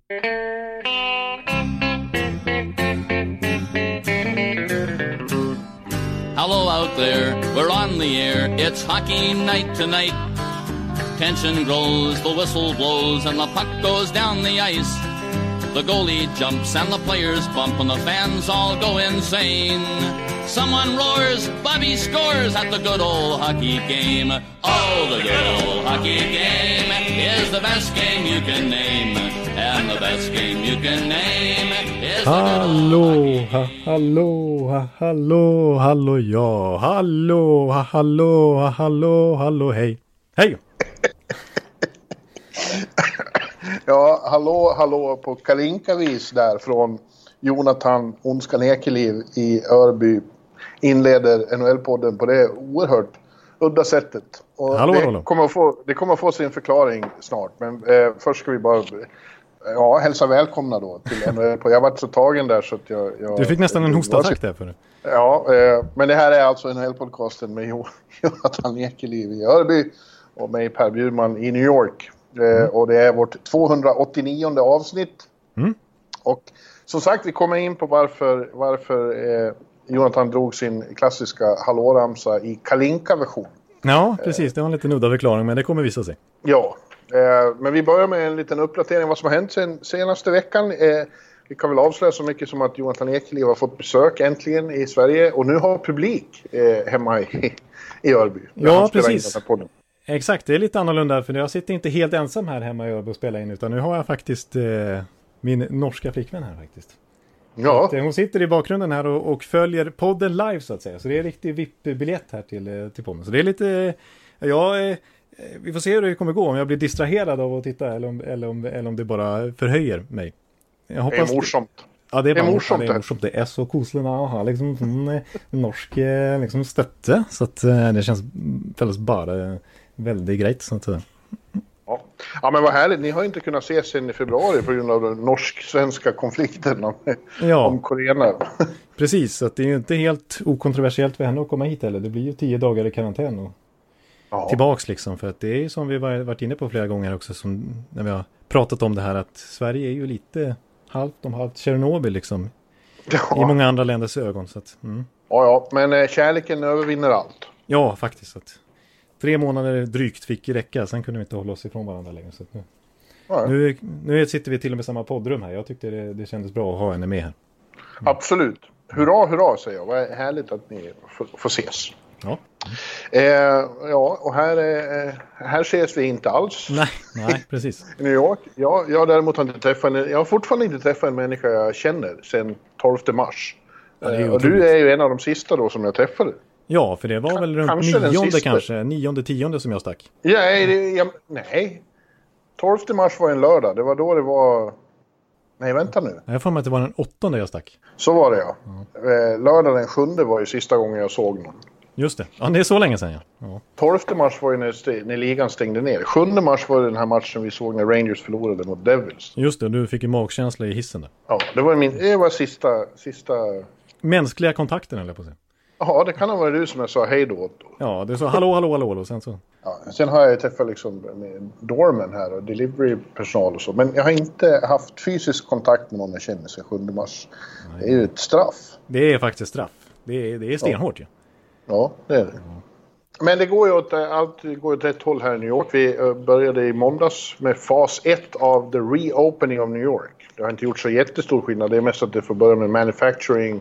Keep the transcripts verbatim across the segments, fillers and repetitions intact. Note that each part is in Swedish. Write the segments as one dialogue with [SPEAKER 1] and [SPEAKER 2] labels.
[SPEAKER 1] Hello out there, we're on the air, it's hockey night tonight. Tension grows, the whistle blows, and the puck goes down the ice. The goalie jumps and the players bump and the fans all go insane. Someone roars, Bobby scores at the good old hockey game. Oh, the good old hockey game is the best game you can name. And the best game you can name is the
[SPEAKER 2] Hallå, ha, hallå, ha, hallå, hallå, ja, hallå, ha, hallå, ha, hallå, hallå, hej. Hej!
[SPEAKER 3] Ja, hallå, hallå på Kalinkavis där från Jonathan Ondskan Ekeliv i Örby inleder N H L-podden på det oerhört udda sättet. Och
[SPEAKER 2] hallå,
[SPEAKER 3] det,
[SPEAKER 2] hallå.
[SPEAKER 3] Kommer att få, det kommer att få sin förklaring snart, men eh, först ska vi bara ja, hälsa välkomna då till N H L. Jag har varit så tagen där så att jag... jag
[SPEAKER 2] du fick nästan en hostattack där för det.
[SPEAKER 3] Ja, eh, men det här är alltså N H L-podcasten med Jonathan Ekeliv i Örby och mig Per Bjurman i New York. Mm. Och det är vårt tvåhundraåttionionde avsnitt. Mm. Och som sagt, vi kommer in på varför, varför eh, Jonathan drog sin klassiska hallåramsa i Kalinka-version.
[SPEAKER 2] Ja, precis. Det var en liten udda förklaring, men det kommer visa sig.
[SPEAKER 3] Ja, eh, men vi börjar med en liten uppdatering av vad som har hänt sen senaste veckan. Eh, vi kan väl avslöja så mycket som att Jonathan Ekeliv har fått besök äntligen i Sverige. Och nu har publik eh, hemma i, i Örby.
[SPEAKER 2] Ja, precis. Exakt, det är lite annorlunda för jag sitter inte helt ensam här hemma i Örby och spelar in, utan nu har jag faktiskt eh, min norska flickvän här faktiskt.
[SPEAKER 3] Ja.
[SPEAKER 2] Att, eh, hon sitter i bakgrunden här och, och följer podden live så att säga, så det är en riktig V I P-biljett här till, eh, till podden. Så det är lite, eh, ja, eh, vi får se hur det kommer gå, om jag blir distraherad av att titta eller om, eller om, eller om det bara förhöjer mig. Jag hoppas
[SPEAKER 3] det är morsomt.
[SPEAKER 2] Ja, det är,
[SPEAKER 3] det är
[SPEAKER 2] bara,
[SPEAKER 3] morsomt.
[SPEAKER 2] Ja, det är morsomt. Det är så kosligt att ha liksom en norsk liksom, stötte, så att eh, det känns väldigt bara väldigt grejt så att
[SPEAKER 3] ja. ja, men vad härligt. Ni har inte kunnat ses sen i februari på grund av den norsk-svenska konflikten om,
[SPEAKER 2] ja.
[SPEAKER 3] om Korea.
[SPEAKER 2] Precis, så att det är ju inte helt okontroversiellt för henne att komma hit heller. Det blir ju tio dagar i karantän och ja. tillbaks liksom. För att det är ju som vi varit inne på flera gånger också, som när vi har pratat om det här, att Sverige är ju lite halvt om halvt Tjernobyl liksom. Ja. I många andra länders ögon. Så att, mm.
[SPEAKER 3] Ja, ja, men eh, kärleken övervinner allt.
[SPEAKER 2] Ja, faktiskt. Så att tre månader drygt fick räcka, sen kunde vi inte hålla oss ifrån varandra längre. Så nu, ja. nu, nu sitter vi till och med i samma poddrum här. Jag tyckte det, det kändes bra att ha henne med här.
[SPEAKER 3] Mm. Absolut. Hurra, hurra säger jag. Vad härligt att ni får, får ses.
[SPEAKER 2] Ja.
[SPEAKER 3] Eh, ja, och här, eh, här ses vi inte alls.
[SPEAKER 2] Nej, nej precis.
[SPEAKER 3] I New York. Ja, jag däremot har inte träffat en, jag har fortfarande inte träffat en människa jag känner sedan tolfte mars. Ja, eh, och du är ju en av de sista då som jag träffade.
[SPEAKER 2] Ja, för det var K- väl runt kanske nionde kanske, nionde, tionde som jag stack.
[SPEAKER 3] Ja, det, jag, nej. tolfte mars var en lördag, det var då det var... Nej, vänta nu.
[SPEAKER 2] Jag får mig att det var den åttonde jag stack.
[SPEAKER 3] Så var det, ja. Mm. Lördag den sjunde var ju sista gången jag såg någon.
[SPEAKER 2] Just det, ja, det är så länge sedan, ja. ja.
[SPEAKER 3] tolfte mars var ju när, st- när ligan stängde ner. sjunde mars var det den här matchen vi såg när Rangers förlorade mot Devils.
[SPEAKER 2] Just det, du fick ju magkänsla i hissen där.
[SPEAKER 3] Ja, det var min, det var sista, sista...
[SPEAKER 2] Mänskliga kontakten, eller på sig.
[SPEAKER 3] Ja, det kan ha varit du som jag sa hej då åt.
[SPEAKER 2] Ja, det är så hallå, hallå, hallå, och sen så...
[SPEAKER 3] Ja, sen har jag träffat liksom med dormen här och delivery-personal och så. Men jag har inte haft fysisk kontakt med någon jag känner sedan sjunde mars. Nej. Det är ju ett straff.
[SPEAKER 2] Det är faktiskt straff. Det är, det är stenhårt ju. Ja.
[SPEAKER 3] ja, det är det. Ja. Men det går ju åt, allt går åt rätt håll här i New York. Vi började i måndags med fas ett av the reopening of New York. Det har inte gjort så jättestor skillnad. Det är mest att det får börja med manufacturing.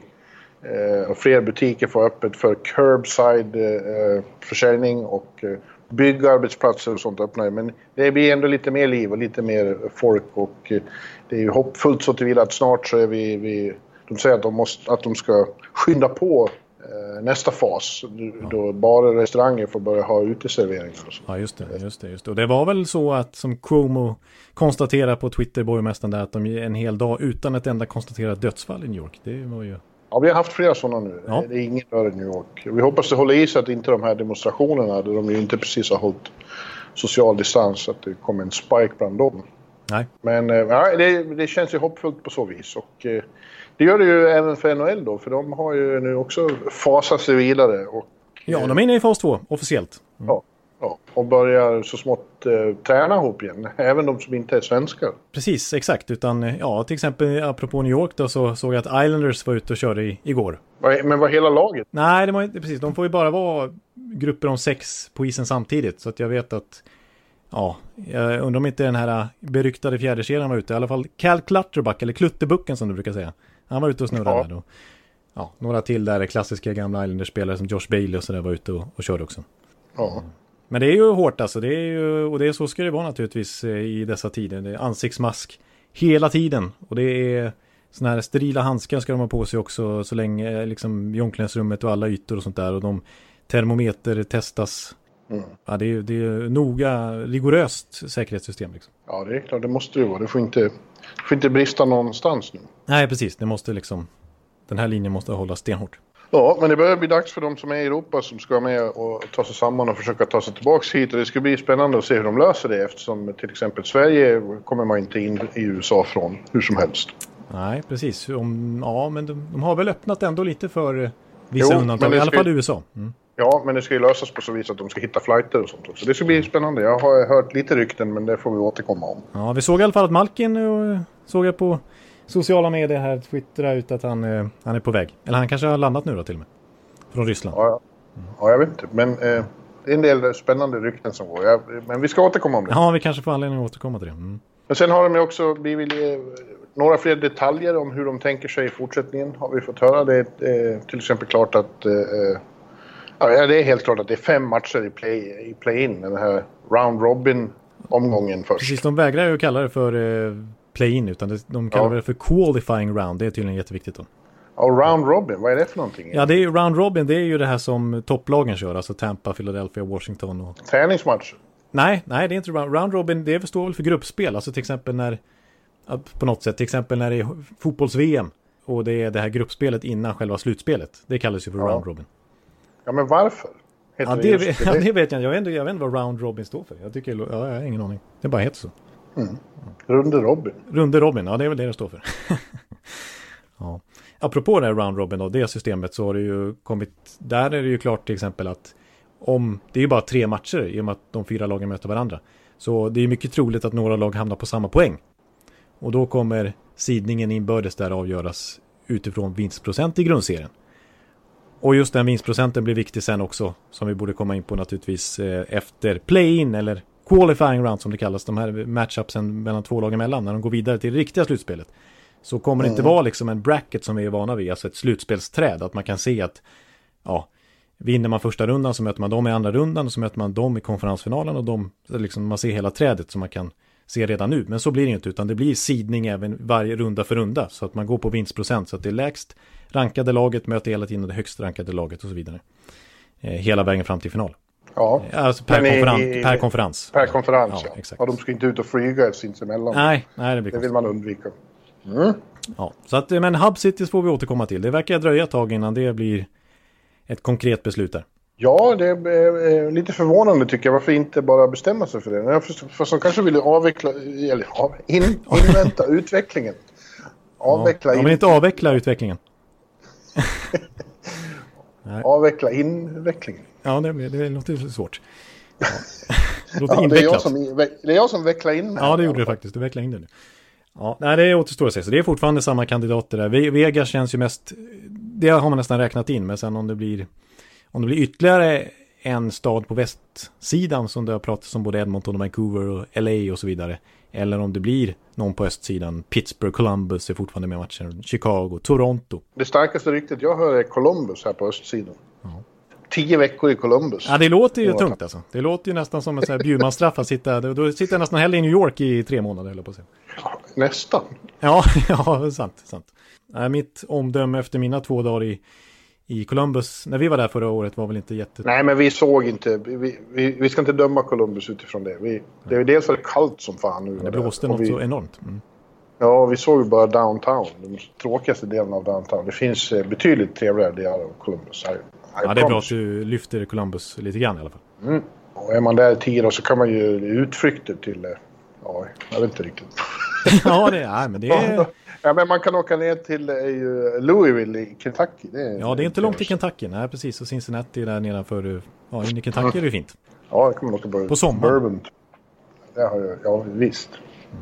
[SPEAKER 3] Eh, och fler butiker får öppet för curbside eh, försäljning och eh, byggarbetsplatser och sånt öppnar. Men det blir ändå lite mer liv och lite mer folk och eh, det är ju hoppfullt så tillvida att snart så är vi, vi de säger att de, måste, att de ska skynda på eh, nästa fas ja. Då bara restauranger får börja ha uteserveringar och så.
[SPEAKER 2] Ja, just det, just det, just det. Och det var väl så att som Cuomo konstaterar på Twitter, borgmästaren där, att de en hel dag utan ett enda konstaterat dödsfall i New York. Det var ju...
[SPEAKER 3] Ja, vi har haft flera sådana nu. Ja. Det är ingen dör i New York. Vi hoppas det håller i sig att inte de här demonstrationerna, där de ju inte precis har hållit social distans, att det kommer en spike bland dem.
[SPEAKER 2] Nej.
[SPEAKER 3] Men ja, det, det känns ju hoppfullt på så vis. Och eh, det gör det ju även för N H L då, för de har ju nu också fasat sig vidare. Och,
[SPEAKER 2] ja, de är inne i fas två, officiellt.
[SPEAKER 3] Mm. Ja, Ja, och börjar så smått eh, träna ihop igen, även de som inte är svenskar.
[SPEAKER 2] Precis, exakt. Utan, ja, till exempel apropå New York då, så såg jag att Islanders var ute och körde i, igår.
[SPEAKER 3] Men var hela laget?
[SPEAKER 2] Nej, det var inte precis. De får ju bara vara grupper om sex på isen samtidigt. Så att jag vet att, ja, jag undrar om inte den här beryktade fjärdekedjan var ute. I alla fall Cal Clutterbuck, eller Klutterbucken som du brukar säga. Han var ute och snurrade ja. där då. Ja, några till där klassiska gamla Islanders-spelare som Josh Bailey och så där var ute och, och körde också.
[SPEAKER 3] Ja.
[SPEAKER 2] Men det är ju hårt alltså, det är ju, och det är så ska det vara naturligtvis i dessa tider. Det är ansiktsmask hela tiden och det är såna här sterila handskar ska de ha på sig också så länge liksom i omklädningsrummet och alla ytor och sånt där och de termometer testas. Mm. Ja, det är det är noga rigoröst säkerhetssystem liksom.
[SPEAKER 3] Ja, det är klart, det måste ju vara. Det får inte, det får inte brista någonstans nu.
[SPEAKER 2] Nej, precis. Det måste liksom, den här linjen måste hålla stenhårt.
[SPEAKER 3] Ja, men det börjar bli dags för de som är i Europa som ska med och ta sig samman och försöka ta sig tillbaka hit. Och det ska bli spännande att se hur de löser det eftersom till exempel Sverige kommer man inte in i U S A från hur som helst.
[SPEAKER 2] Nej, precis. Om, ja, men de, de har väl öppnat ändå lite för vissa jo, undantag, i alla fall U S A. Mm.
[SPEAKER 3] Ja, men det ska ju lösas på så vis att de ska hitta flighter och sånt också. Det ska bli spännande. Jag har hört lite rykten, men det får vi återkomma om.
[SPEAKER 2] Ja, vi såg i alla fall att Malkin och, såg jag på sociala medier här twittra ut att han, eh, han är på väg. Eller han kanske har landat nu då till och med. Från Ryssland.
[SPEAKER 3] Ja, ja. Mm. ja jag vet inte. Men eh, det är en del spännande rykten som går. Ja, men vi ska återkomma om det.
[SPEAKER 2] Ja, vi kanske får anledning att återkomma till det. Mm. Men
[SPEAKER 3] sen har de ju också blivit eh, några fler detaljer om hur de tänker sig i fortsättningen. Har vi fått höra. Det är eh, till exempel klart att... Eh, ja, det är helt klart att det är fem matcher i, play, i play-in. Den här round robin-omgången först.
[SPEAKER 2] Precis, de vägrar ju att kalla det för... Eh... play-in utan det, de kallar ja. det för qualifying round. Det är tydligen jätteviktigt då.
[SPEAKER 3] Och round robin, vad är det för någonting?
[SPEAKER 2] Ja, det är ju round robin, det är ju det här som topplagen kör, alltså Tampa, Philadelphia, Washington och...
[SPEAKER 3] Träningsmatch?
[SPEAKER 2] Nej, nej det är inte round, round robin, det förstår väl för gruppspel, alltså till exempel när på något sätt, till exempel när det är fotbolls-V M och det är det här gruppspelet innan själva slutspelet. Det kallas ju för ja. round robin.
[SPEAKER 3] Ja, men varför?
[SPEAKER 2] Ja, det, det, ja, det vet jag inte. Jag vet inte, jag vet inte vad round robin står för. Jag tycker, ja, jag har ingen aning. Det bara heter så.
[SPEAKER 3] Mm. Runde Robin.
[SPEAKER 2] Runde Robin, ja det är väl det det står för. Ja. Apropå det här Round Robin och det systemet så har det ju kommit, där är det ju klart till exempel att om, det är ju bara tre matcher i och med att de fyra lagen möter varandra. Så det är mycket troligt att några lag hamnar på samma poäng. Och då kommer sidningen inbördes där avgöras utifrån vinstprocent i grundserien. Och just den vinstprocenten blir viktig sen också, som vi borde komma in på naturligtvis eh, efter play-in eller qualifying round som det kallas, de här matchupsen mellan två lag emellan, när de går vidare till det riktiga slutspelet. Så kommer det mm. inte vara liksom en bracket som vi är vana vid, alltså ett slutspelsträd, att man kan se att ja, vinner man första rundan så möter man dem i andra rundan och så möter man dem i konferensfinalen och de, liksom, man ser hela trädet som man kan se redan nu. Men så blir det inte, utan det blir sidning även varje runda för runda, så att man går på vinstprocent, så att det är lägst rankade laget möter hela tiden det högst rankade laget och så vidare. Eh, hela vägen fram till final.
[SPEAKER 3] Ja.
[SPEAKER 2] Alltså per, konferens, i, per konferens.
[SPEAKER 3] Per konferens, ja.
[SPEAKER 2] ja. Exakt.
[SPEAKER 3] Och de ska inte ut och flyga sinsemellan.
[SPEAKER 2] Nej, nej det blir
[SPEAKER 3] det vill man undvika. Mm.
[SPEAKER 2] Ja, så att, men Hub Cities får vi återkomma till. Det verkar dröja ett tag innan det blir ett konkret beslut där.
[SPEAKER 3] Ja, det är lite förvånande tycker jag. Varför inte bara bestämma sig för det? Jag för som kanske vill avveckla, eller in, invänta utvecklingen. Avveckla
[SPEAKER 2] ja, in... men inte avveckla utvecklingen.
[SPEAKER 3] Avveckla invecklingen.
[SPEAKER 2] Ja, det, det låter svårt. Ja. Det,
[SPEAKER 3] låter ja, det, är jag som, det är jag som vecklar in.
[SPEAKER 2] Ja, det gjorde det faktiskt. Du vecklar in det nu. Ja, nej, det återstår att se. Så det är fortfarande samma kandidater där. Vegas känns ju mest... Det har man nästan räknat in. Men sen om det blir, om det blir ytterligare en stad på västsidan som det har pratats om, både Edmonton och Vancouver och L A och så vidare. Eller om det blir någon på östsidan. Pittsburgh, Columbus är fortfarande med matchen. Chicago, Toronto.
[SPEAKER 3] Det starkaste ryktet jag hör är Columbus här på östsidan. Ja. Tio veckor i Columbus.
[SPEAKER 2] Ja, det låter ju tungt alltså. Det låter ju nästan som en sån här bjudmanstraff att sitta... Då sitter jag nästan hellre i New York i tre månader, eller på att säga.
[SPEAKER 3] Ja, nästan.
[SPEAKER 2] Ja, ja, sant, sant. Äh, mitt omdöme efter mina två dagar i, i Columbus, när vi var där förra året, var väl inte jätte...
[SPEAKER 3] Nej, men vi såg inte... Vi, vi, vi ska inte döma Columbus utifrån det. Vi, det är dels för det kallt som fan nu.
[SPEAKER 2] Det blåste något vi, så enormt. Mm.
[SPEAKER 3] Ja, vi såg ju bara downtown. Den tråkigaste delen av downtown. Det finns betydligt trevligare delar av Columbus här.
[SPEAKER 2] Ja, det är bra att du lyfter Columbus lite grann i alla fall.
[SPEAKER 3] Mm. Och är man där i tio så kan man ju utflykter till... Ja, jag vet inte riktigt.
[SPEAKER 2] Ja, det är... Men det är...
[SPEAKER 3] Ja, men man kan åka ner till uh, Louisville i Kentucky. Det är,
[SPEAKER 2] ja, det är inte långt till Kentucky. Nej, precis. Och Cincinnati där nedanför... Ja, in i Kentucky är det fint.
[SPEAKER 3] Ja, det kommer nog på,
[SPEAKER 2] på sommaren.
[SPEAKER 3] Bourbon. Det har jag, ja visst.
[SPEAKER 2] Mm.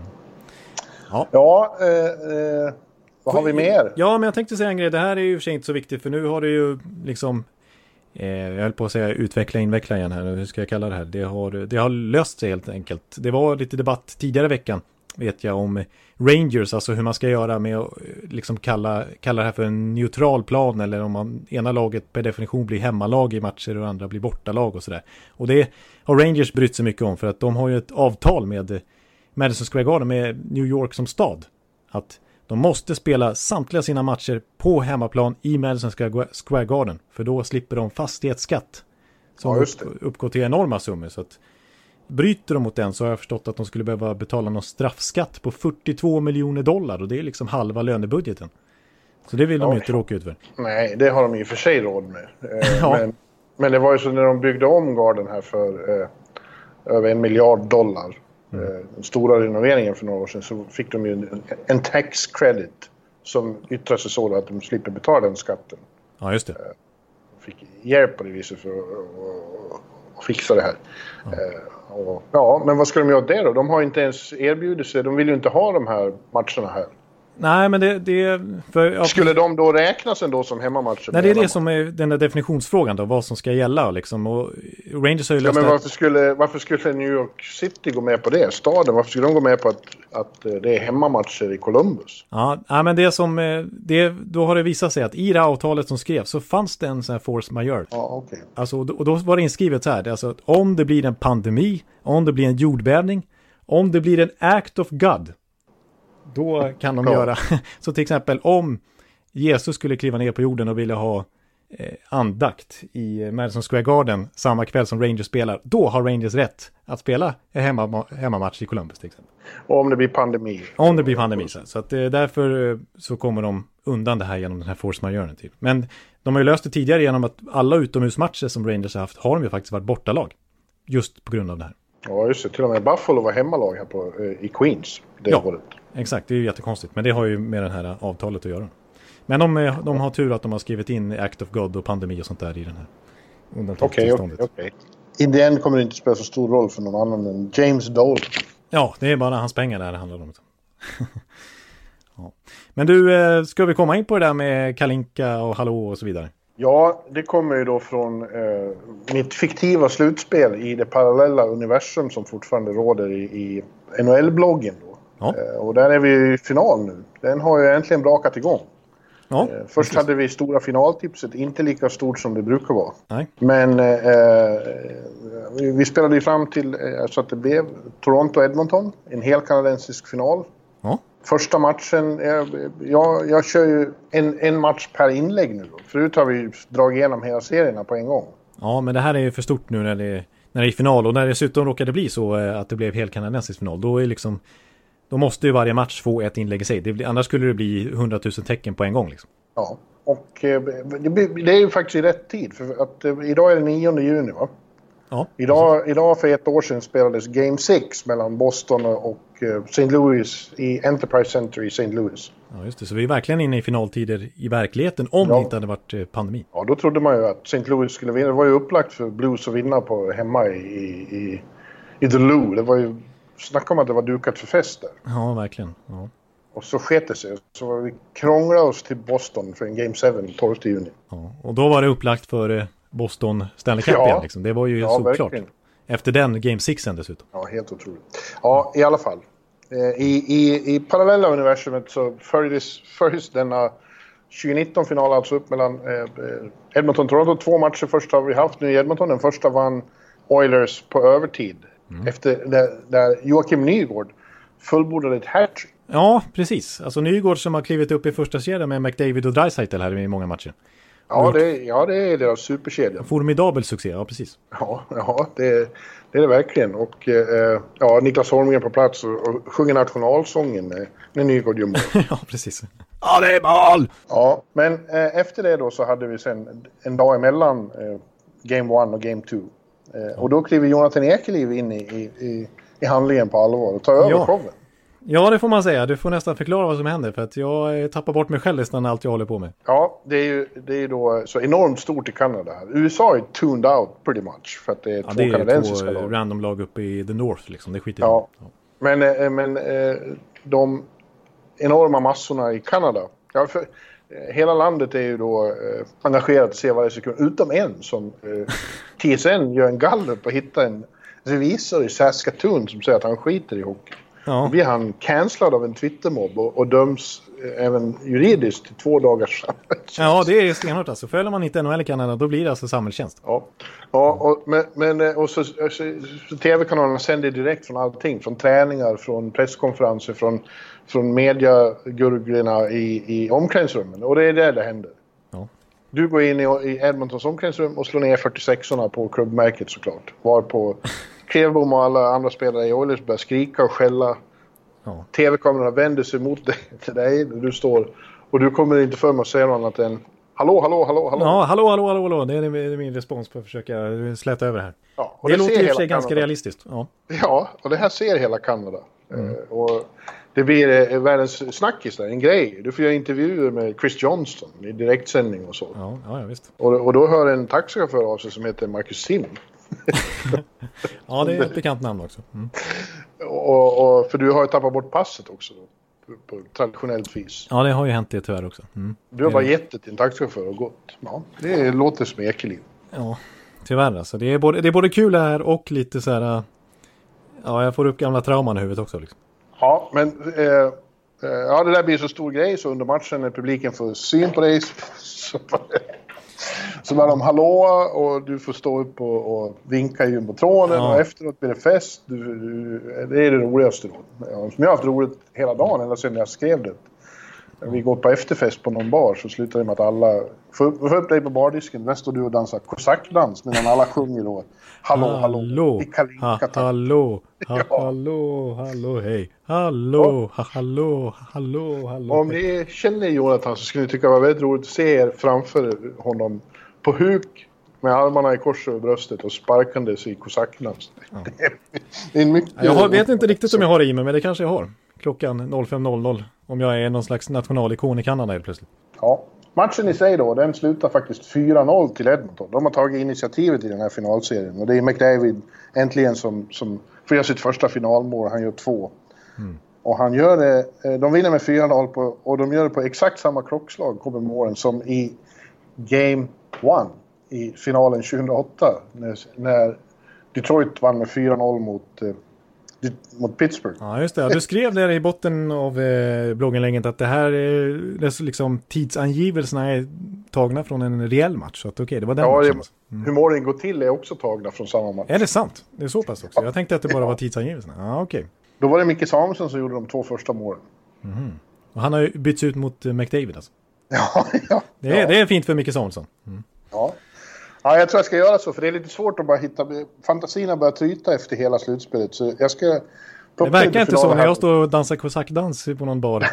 [SPEAKER 2] Ja,
[SPEAKER 3] ja eh, eh, vad har vi mer?
[SPEAKER 2] Ja, men jag tänkte säga en grej. Det här är ju för sig inte så viktigt, för nu har det ju liksom, eh, jag höll på att säga utveckla, inveckla igen här. Hur ska jag kalla det här? Det har, det har löst sig helt enkelt. Det var lite debatt tidigare i veckan, vet jag, om Rangers, alltså hur man ska göra med att liksom kalla, kalla det här för en neutral plan, eller om man, ena laget per definition blir hemmalag i matcher och andra blir bortalag och sådär. Och det har Rangers brytt sig mycket om, för att de har ju ett avtal med Madison Square Garden, med New York som stad, att de måste spela samtliga sina matcher på hemmaplan i Madison Square Garden, för då slipper de fastighetsskatt som ja, uppgår till enorma summor. Så att bryter de mot den, så har jag förstått att de skulle behöva betala någon straffskatt på fyrtiotvå miljoner dollar, och det är liksom halva lönebudgeten. Så det vill de ju inte råka ut för.
[SPEAKER 3] Nej, det har de i och för sig råd med. Eh, ja. men, men det var ju så när de byggde om Garden här för eh, över en miljard dollar. Mm. Eh, den stora renoveringen för några år sedan, så fick de ju en, en tax credit som yttrar sig så att de slipper betala den skatten.
[SPEAKER 2] Ja, just det.
[SPEAKER 3] Eh, de fick hjälp på det viset för att, att fixa det här. Ja. Eh, och, ja, men vad ska de göra det då? De har inte ens erbjudit sig. De vill ju inte ha de här matcherna här.
[SPEAKER 2] Nej, men det... det för, ja,
[SPEAKER 3] skulle de då räknas ändå som hemmamatcher?
[SPEAKER 2] Nej, det är det som är den där definitionsfrågan då, vad som ska gälla liksom. Och Rangers har ju
[SPEAKER 3] ja, men varför skulle, varför skulle New York City gå med på det? Staden, varför skulle de gå med på att, att det är hemmamatcher i Columbus?
[SPEAKER 2] Ja, ja men det som, det, då har det visat sig att i det här avtalet som skrevs så fanns det en sån här force majeure.
[SPEAKER 3] Ja, okej. Okay.
[SPEAKER 2] Alltså, och då var det inskrivet så här, det är alltså att om det blir en pandemi, om det blir en jordbävning, om det blir en act of God, då kan de ja. göra. Så till exempel om Jesus skulle kliva ner på jorden och vilja ha eh, andakt i Madison Square Garden samma kväll som Rangers spelar, då har Rangers rätt att spela en hemma, hemmamatch i Columbus till exempel.
[SPEAKER 3] Och om det blir pandemi.
[SPEAKER 2] Om det blir pandemi. Så, så att, eh, därför eh, så kommer de undan det här genom den här force majeure till. Men de har ju löst det tidigare genom att alla utomhusmatcher som Rangers har haft har de ju faktiskt varit bortalag. Just på grund av det här.
[SPEAKER 3] Ja, just det. Till och med Buffalo var hemmalag här på, eh, i Queens. Det
[SPEAKER 2] ja,
[SPEAKER 3] året.
[SPEAKER 2] Exakt. Det är ju jättekonstigt. Men det har ju med det här avtalet att göra. Men de, de har tur att de har skrivit in Act of God och pandemi och sånt där i den här undantagstillståndet.
[SPEAKER 3] Okej, okej, okej. I det än kommer det inte spela så stor roll för någon annan än James Dolan.
[SPEAKER 2] Ja, det är bara hans pengar där det handlar om. Ja. Men du, ska vi komma in på det där med Kalinka och Hallå och så vidare?
[SPEAKER 3] Ja, det kommer ju då från eh, mitt fiktiva slutspel i det parallella universum som fortfarande råder i, i N H L-bloggen då. Ja. Eh, och där är vi i final nu. Den har ju äntligen brakat igång. Ja, eh, först precis. Hade vi stora finaltipset, inte lika stort som det brukar vara. Nej. Men eh, vi, vi spelade ju fram till eh, så att det blev Toronto-Edmonton, en hel kanadensisk final. Ja. Första matchen, jag, jag, jag kör ju en, en match per inlägg nu då. Förut har vi dragit igenom hela serierna på en gång.
[SPEAKER 2] Ja, men det här är ju för stort nu när det, när det är final. Och när det dessutom råkade bli så att det blev helt kanadensisk final, då är liksom, då måste ju varje match få ett inlägg i sig. Det blir, annars skulle det bli hundratusen tecken på en gång liksom.
[SPEAKER 3] Ja, och eh, det, det är ju faktiskt i rätt tid. För att eh, idag är det nionde juni, va? Ja, idag, idag för ett år sedan spelades Game sex mellan Boston och Saint Louis i Enterprise Center i Saint Louis.
[SPEAKER 2] Ja, just det. Så vi är verkligen inne i finaltider i verkligheten om ja. det inte hade varit pandemi.
[SPEAKER 3] Ja, då trodde man ju att Saint Louis skulle vinna. Det var ju upplagt för Blues att vinna på hemma i, i, i The Lou. Det var ju, snacka om att det var dukat för fest där.
[SPEAKER 2] Ja, verkligen. Ja.
[SPEAKER 3] Och så sket det sig. Så vi krånglade oss till Boston för en Game sju tolfte juni.
[SPEAKER 2] Ja, och då var det upplagt för Boston Stanley Cup
[SPEAKER 3] ja.
[SPEAKER 2] igen liksom. Det var ju
[SPEAKER 3] ja,
[SPEAKER 2] såklart.
[SPEAKER 3] Verkligen.
[SPEAKER 2] Efter den Game sex dessutom.
[SPEAKER 3] Ja, helt otroligt. Ja, i alla fall. I, i, i parallella universumet så följdes, följdes denna tjugonitton-final alltså upp mellan eh, Edmonton och Toronto. Två matcher först har vi haft nu i Edmonton. Den första vann Oilers på övertid. Mm. Efter där, där Joakim Nygård fullbordade ett hattrick.
[SPEAKER 2] Ja, precis. Alltså Nygård som har klivit upp i första kedjan med McDavid och Draisaitl här i många matcher.
[SPEAKER 3] Ja det, ja, det är deras superkedja.
[SPEAKER 2] Formidabel succé, ja precis.
[SPEAKER 3] Ja, ja det, det är det verkligen. Och eh, ja, Niklas Holmgren på plats och, och sjunger nationalsången när, när Nygård gör mål.
[SPEAKER 2] Ja, precis. Ja, det är mål!
[SPEAKER 3] Ja, men eh, efter det då så hade vi sen en dag emellan eh, Game one och Game two. Eh, och då kliver Jonathan Ekeliv in i, i, i, i handlingen på allvar och tar över
[SPEAKER 2] ja.
[SPEAKER 3] showen.
[SPEAKER 2] Ja, det får man säga. Du får nästan förklara vad som händer, för att jag tappar bort mig själv nästan allt jag håller på med.
[SPEAKER 3] Ja, det är ju det är då så enormt stort i Kanada. U S A är tuned out pretty much för att det är
[SPEAKER 2] ja,
[SPEAKER 3] två
[SPEAKER 2] det är
[SPEAKER 3] kanadensiska
[SPEAKER 2] två
[SPEAKER 3] lag.
[SPEAKER 2] random lag uppe i the North liksom. Det skiter
[SPEAKER 3] ja.
[SPEAKER 2] ja.
[SPEAKER 3] Men, men de enorma massorna i Kanada. Ja, för hela landet är ju då eh, engagerat att se varje sekund. Utom en som eh, T S N gör en gallup och hittar en revisor i Saskatoon som säger att han skiter i hockey. Ja. Då blir han cancellad av en Twittermobb och, och döms eh, även juridiskt till två dagars samhällstjänst.
[SPEAKER 2] Ja, det är stenhårt alltså. Följer man inte N H L i Kanada, då blir det alltså samhällstjänst.
[SPEAKER 3] Ja, ja och, men, men och så, så, så tv-kanalerna sänder direkt från allting. Från träningar, från presskonferenser, från, från mediagurglorna i, i omklädningsrummen. Och det är där det händer. Ja. Du går in i, i Edmontons omklädningsrum och slår ner fyrtiosexorna på klubbmärket såklart. Var på Klevbom och alla andra spelare i Oilers börjar skrika och skälla. Ja. Tv-kamerorna vänder sig mot dig, till dig. Du står, och du kommer inte för mig att säga något annat än hallå, hallå, hallå, hallå.
[SPEAKER 2] Ja, hallå, hallå, hallå, hallå. Det är min respons på att försöka släta över det här. Ja, och det, det låter i och för sig ganska realistiskt. Ja.
[SPEAKER 3] ja, och det här ser hela Kanada. Mm. Uh, och det blir uh, världens snackis där, en grej. Du får göra intervjuer med Chris Johnston i direktsändning och så.
[SPEAKER 2] Ja, ja, ja visst.
[SPEAKER 3] Och, och då hör en taxichaufför av sig som heter Marcus Sim.
[SPEAKER 2] Ja, det är ett bekant namn också. Mm.
[SPEAKER 3] Och, och, för du har ju tappat bort passet också då, på, på traditionellt vis.
[SPEAKER 2] Ja, det har ju hänt det tyvärr också. Mm.
[SPEAKER 3] Du har bara gett det till en taxichaufför och gått. Ja, det låter som ekeliv.
[SPEAKER 2] Ja, tyvärr alltså. Det är både, det är både kul här och lite så här... Ja, jag får upp gamla trauman i huvudet också liksom.
[SPEAKER 3] Ja, men... Eh, eh, ja, det där blir så stor grej så under matchen när publiken får syn på dig så... Så var de hallå och du får stå upp och, och vinka i jumbotronen ja. Och efteråt blir det fest. Du, du, det är det roligaste då. Ja, som jag har haft roligt hela dagen ända sedan jag skrev det. Vi går på efterfest på någon bar så slutar det med att alla får upp, får upp dig på bardisken. Där står du och dansar kosackdans medan alla sjunger då. Hallå, hallå.
[SPEAKER 2] Hallå, ha, hallå, ha, ja. hallå, hallå, hej. Hallå, ha, hallå, hallå, hallå.
[SPEAKER 3] Om ni känner Jonathan så skulle ni tycka det var väldigt roligt att se er framför honom på huk med armarna i kors över bröstet och sparkandes i kosackdans. Ja. Det är mycket...
[SPEAKER 2] Jag har, vet inte riktigt om jag har det i mig, men det kanske jag har. Klockan fem noll noll. Om jag är någon slags nationalikon i Kanada helt plötsligt.
[SPEAKER 3] Ja, matchen i sig då, den slutar faktiskt fyra noll till Edmonton. De har tagit initiativet i den här finalserien. Och det är McDavid äntligen som, som får göra sitt första finalmål. Han gör två. Mm. Och han gör det, de vinner med fyra noll på, och de gör det på exakt samma klockslag kommer målen som i Game ett i finalen tjugohundraåtta. När, när Detroit vann med fyra noll mot... mot Pittsburgh.
[SPEAKER 2] Ja, just det. Du skrev där i botten av eh, bloggenlägget att det här eh, det liksom, tidsangivelserna är tagna från en reell match. Så att, okay, det var den
[SPEAKER 3] ja,
[SPEAKER 2] matchen.
[SPEAKER 3] Mm. Hur målen går till är också tagna från samma match.
[SPEAKER 2] Är det sant? Det är så pass också. Jag tänkte att det bara var tidsangivelserna. Ja, okej. Okay.
[SPEAKER 3] Då var det Micke Samuelsson som gjorde de två första målen.
[SPEAKER 2] Mm. Och han har ju bytts ut mot McDavid alltså.
[SPEAKER 3] Ja, ja.
[SPEAKER 2] Det är,
[SPEAKER 3] ja.
[SPEAKER 2] det är fint för Micke Samuelsson. Mm.
[SPEAKER 3] Ja. Ja, jag tror jag ska göra så, för det är lite svårt att bara hitta... Fantasierna börjar tryta efter hela slutspelet, så jag ska...
[SPEAKER 2] Det verkar inte så när jag står och dansar kosackdans på någon bar.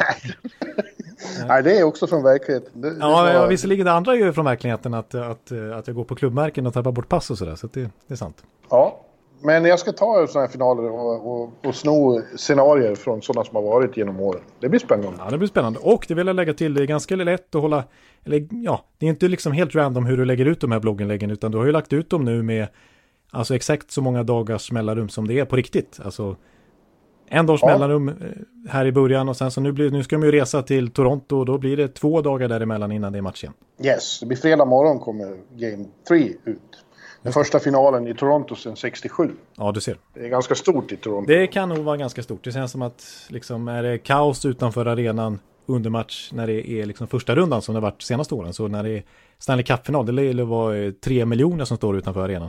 [SPEAKER 3] Nej, det är också från verkligheten. Det,
[SPEAKER 2] ja,
[SPEAKER 3] det var...
[SPEAKER 2] ja, visserligen det andra är ju från verkligheten att, att, att jag går på klubbmärken och tappar bort pass och sådär, så det, det är sant.
[SPEAKER 3] Ja, men jag ska ta sådana här finaler och, och, och sno scenarier från sådana som har varit genom åren. Det blir spännande.
[SPEAKER 2] Ja, det blir spännande. Och det vill jag lägga till, det är ganska lätt att hålla, eller ja, det är inte liksom helt random hur du lägger ut de här blogginläggen, utan du har ju lagt ut dem nu med alltså exakt så många dagars mellanrum som det är på riktigt. Alltså en dags ja. mellanrum här i början och sen så nu, blir, nu ska de ju resa till Toronto och då blir det två dagar däremellan innan det är match igen.
[SPEAKER 3] Yes, det blir fredag morgon kommer Game tre ut. Den första finalen i Toronto sedan sextiosju.
[SPEAKER 2] Ja, du ser.
[SPEAKER 3] Det är ganska stort i Toronto.
[SPEAKER 2] Det kan nog vara ganska stort. Det känns som att liksom, är det kaos utanför arenan under match när det är liksom första rundan som det har varit senaste åren. Så när det är Stanley Cup-final, det lär vara tre miljoner som står utanför arenan.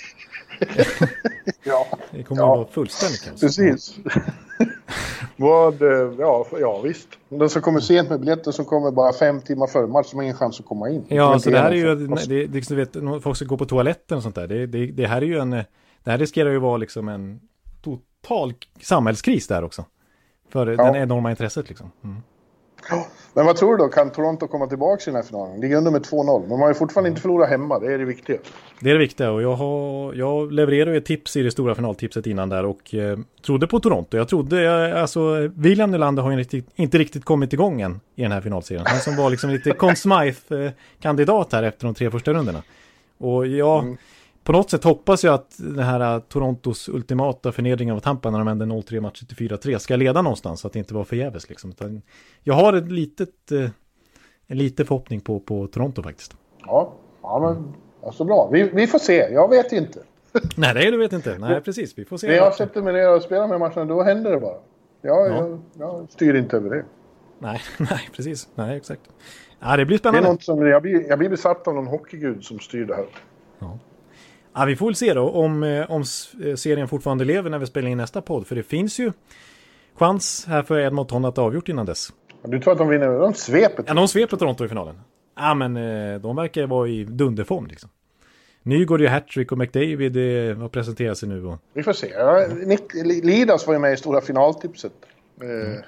[SPEAKER 3] Ja.
[SPEAKER 2] Det kommer
[SPEAKER 3] ja.
[SPEAKER 2] att vara fullständigt kaos.
[SPEAKER 3] Precis. Vad, ja, ja, visst. Den som kommer sent med biljetter som kommer bara fem timmar före match som har ingen chans att komma in.
[SPEAKER 2] Ja, alltså det här är ju, det, det, du vet, folk ska gå på toaletten och sånt där. Det, det, det här är ju en, det här riskerar ju vara liksom en total samhällskris där också. För ja. den enorma intresset liksom. Mm.
[SPEAKER 3] Ja, Men vad tror du då? Kan Toronto komma tillbaka i den här finalen? Ligger under med två noll. Men man har ju fortfarande inte förlorat hemma. Det är det viktiga.
[SPEAKER 2] Det är det viktiga. Och jag, har, jag levererade ju ett tips i det stora finaltipset innan där. Och eh, trodde på Toronto. Jag trodde, alltså William Nylander har ju riktigt, inte riktigt kommit igång än i den här finalserien. Han som var liksom lite Conn Smythe-kandidat här efter de tre första runderna. Och jag... Mm. På något sätt hoppas jag att det här Torontos ultimata förnedring av Tampa när de ändå noll tre matcher till fyra tre ska leda någonstans så att det inte var förgäves liksom. Jag har ett litet, en liten förhoppning på, på Toronto faktiskt.
[SPEAKER 3] Ja, ja men alltså bra. Vi, vi får se, jag vet inte.
[SPEAKER 2] Nej, det du vet inte. Nej, precis. Vi får se.
[SPEAKER 3] När jag sätter mig ner och spelar med matcherna, då händer det bara. Jag, ja. jag, jag styr inte över det.
[SPEAKER 2] Nej, nej, precis. Nej, exakt. Ja, det blir spännande.
[SPEAKER 3] Det är något som, jag, blir, jag blir besatt av någon hockeygud som styr det här.
[SPEAKER 2] Ja. Ja, vi får väl se då om, om serien fortfarande lever när vi spelar in nästa podd. För det finns ju chans här för Edmonton att avgjort innan dess.
[SPEAKER 3] Du tror att de vinner? De sveper.
[SPEAKER 2] Ja, de sveper Toronto i finalen. Ja, men de verkar vara i dunderform liksom. Nygård ju hattrick och McDavid har presenterat sig nu. Och...
[SPEAKER 3] Vi får se. Ja, Nick Lidas var ju med i stora finaltipset. Mm.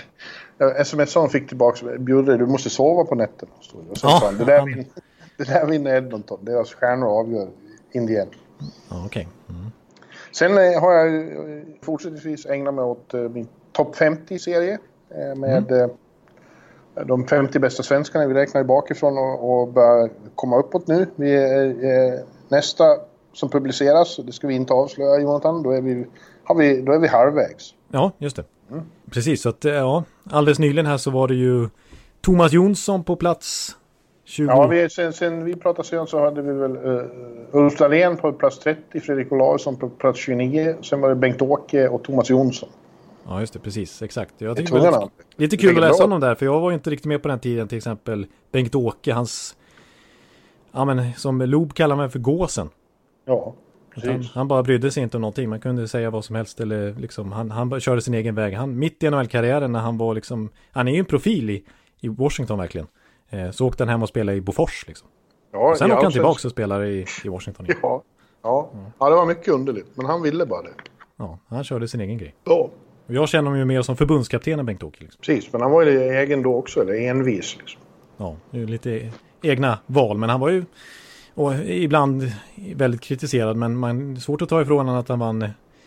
[SPEAKER 3] Sms:an fick tillbaka bjuder du måste sova på nätterna. Och så ja, det, där han... vinner, det där vinner Edmonton. Deras stjärnor avgör Indien.
[SPEAKER 2] Ja, okej. Okay. Mm.
[SPEAKER 3] Sen eh, har jag eh, fortsättningsvis ägnat mig åt eh, min topp femtio-serie eh, med mm. eh, de femtio bästa svenskarna. Vi räknar bakifrån och, och börjar komma uppåt nu. Vi är, eh, nästa som publiceras, det ska vi inte avslöja, Jonathan, då är vi, har vi, då är vi halvvägs.
[SPEAKER 2] Ja, just det. Mm. Precis, så att ja, alldeles nyligen här så var det ju Thomas Jonsson på plats tjugo.
[SPEAKER 3] Ja, vi, sen, sen vi pratade sen så hade vi väl uh, Ulf Dahlén på plats trettio, Fredrik Olausson på plats tjugonio, sen var det Bengt-Åke och Thomas Jonsson.
[SPEAKER 2] Ja, just det, precis, exakt. Jag tycker det var lite, lite kul att läsa om dem där, för jag var inte riktigt med på den tiden, till exempel Bengt-Åke, hans, ja men som Lob kallar mig för gåsen.
[SPEAKER 3] Ja,
[SPEAKER 2] han, han bara brydde sig inte om någonting, man kunde säga vad som helst, eller liksom, han, han körde sin egen väg. Han, mitt i N H L-karriären när han var liksom, han är ju en profil i, i Washington verkligen. Så åkte han hem och spelade i Bofors liksom. Ja, sen åkte han tillbaka och spelade i, i Washington.
[SPEAKER 3] Ja, ja. Mm. Ja, det var mycket underligt. Men han ville bara det.
[SPEAKER 2] Ja, han körde sin egen grej.
[SPEAKER 3] Ja.
[SPEAKER 2] Och jag känner mig ju mer som förbundskaptenen Bengt-Åke. Liksom.
[SPEAKER 3] Precis, men han var ju egen då också. Eller envis liksom.
[SPEAKER 2] Ja, lite egna val. Men han var ju och ibland väldigt kritiserad. Men man är svårt att ta ifrån honom att han vann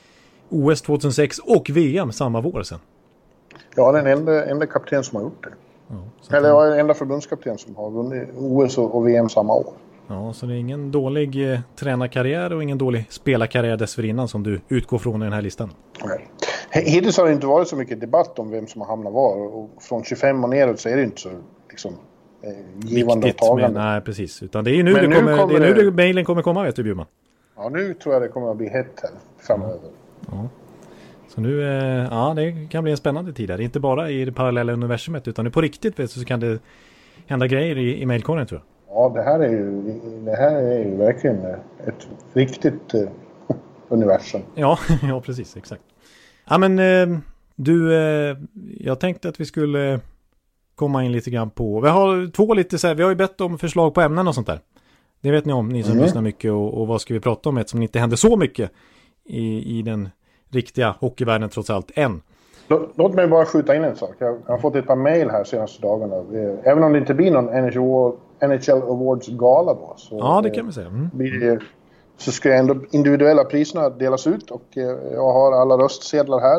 [SPEAKER 2] O S tjugohundrasex och V M samma vår sen.
[SPEAKER 3] Ja, den enda, enda kapten som har gjort det. Ja, eller jag är den enda förbundskapten som har vunnit O S och V M samma år.
[SPEAKER 2] Ja, så det är ingen dålig eh, tränarkarriär och ingen dålig spelarkarriär dessförinnan som du utgår från i den här listan. Nej.
[SPEAKER 3] Hittills har det inte varit så mycket debatt om vem som har hamnat var. Och från tjugofem och neråt så är det inte så liksom, eh, givande och tagande.
[SPEAKER 2] Nej, precis. Utan det är ju nu, det nu kommer, kommer det är nu det... mejlen kommer komma, vet du, Bjurman.
[SPEAKER 3] Ja, nu tror jag det kommer att bli hett här framöver.
[SPEAKER 2] Ja. Ja. Så nu, eh, ja, det kan bli en spännande tid där. Inte bara i det parallella universumet, utan nu på riktigt vet du, så kan det hända grejer i, i mejlkorgen, tror jag.
[SPEAKER 3] Ja, det här är ju, det här är ju verkligen ett riktigt eh, universum.
[SPEAKER 2] Ja, ja, precis, exakt. Ja, men eh, du, eh, jag tänkte att vi skulle komma in lite grann på, vi har två lite så här, vi har ju bett om förslag på ämnen och sånt där. Det vet ni om, ni som mm. lyssnar mycket, och, och vad ska vi prata om, eftersom det inte händer så mycket i, i den riktiga hockeyvärlden trots allt än.
[SPEAKER 3] Låt mig bara skjuta in en sak. Jag har fått ett par mejl här senaste dagarna. Även om det inte blir någon N H L Awards gala då. Så
[SPEAKER 2] ja, det kan vi säga. Mm.
[SPEAKER 3] Blir, så ska jag ändå individuella priserna delas ut. Och jag har alla röstsedlar här.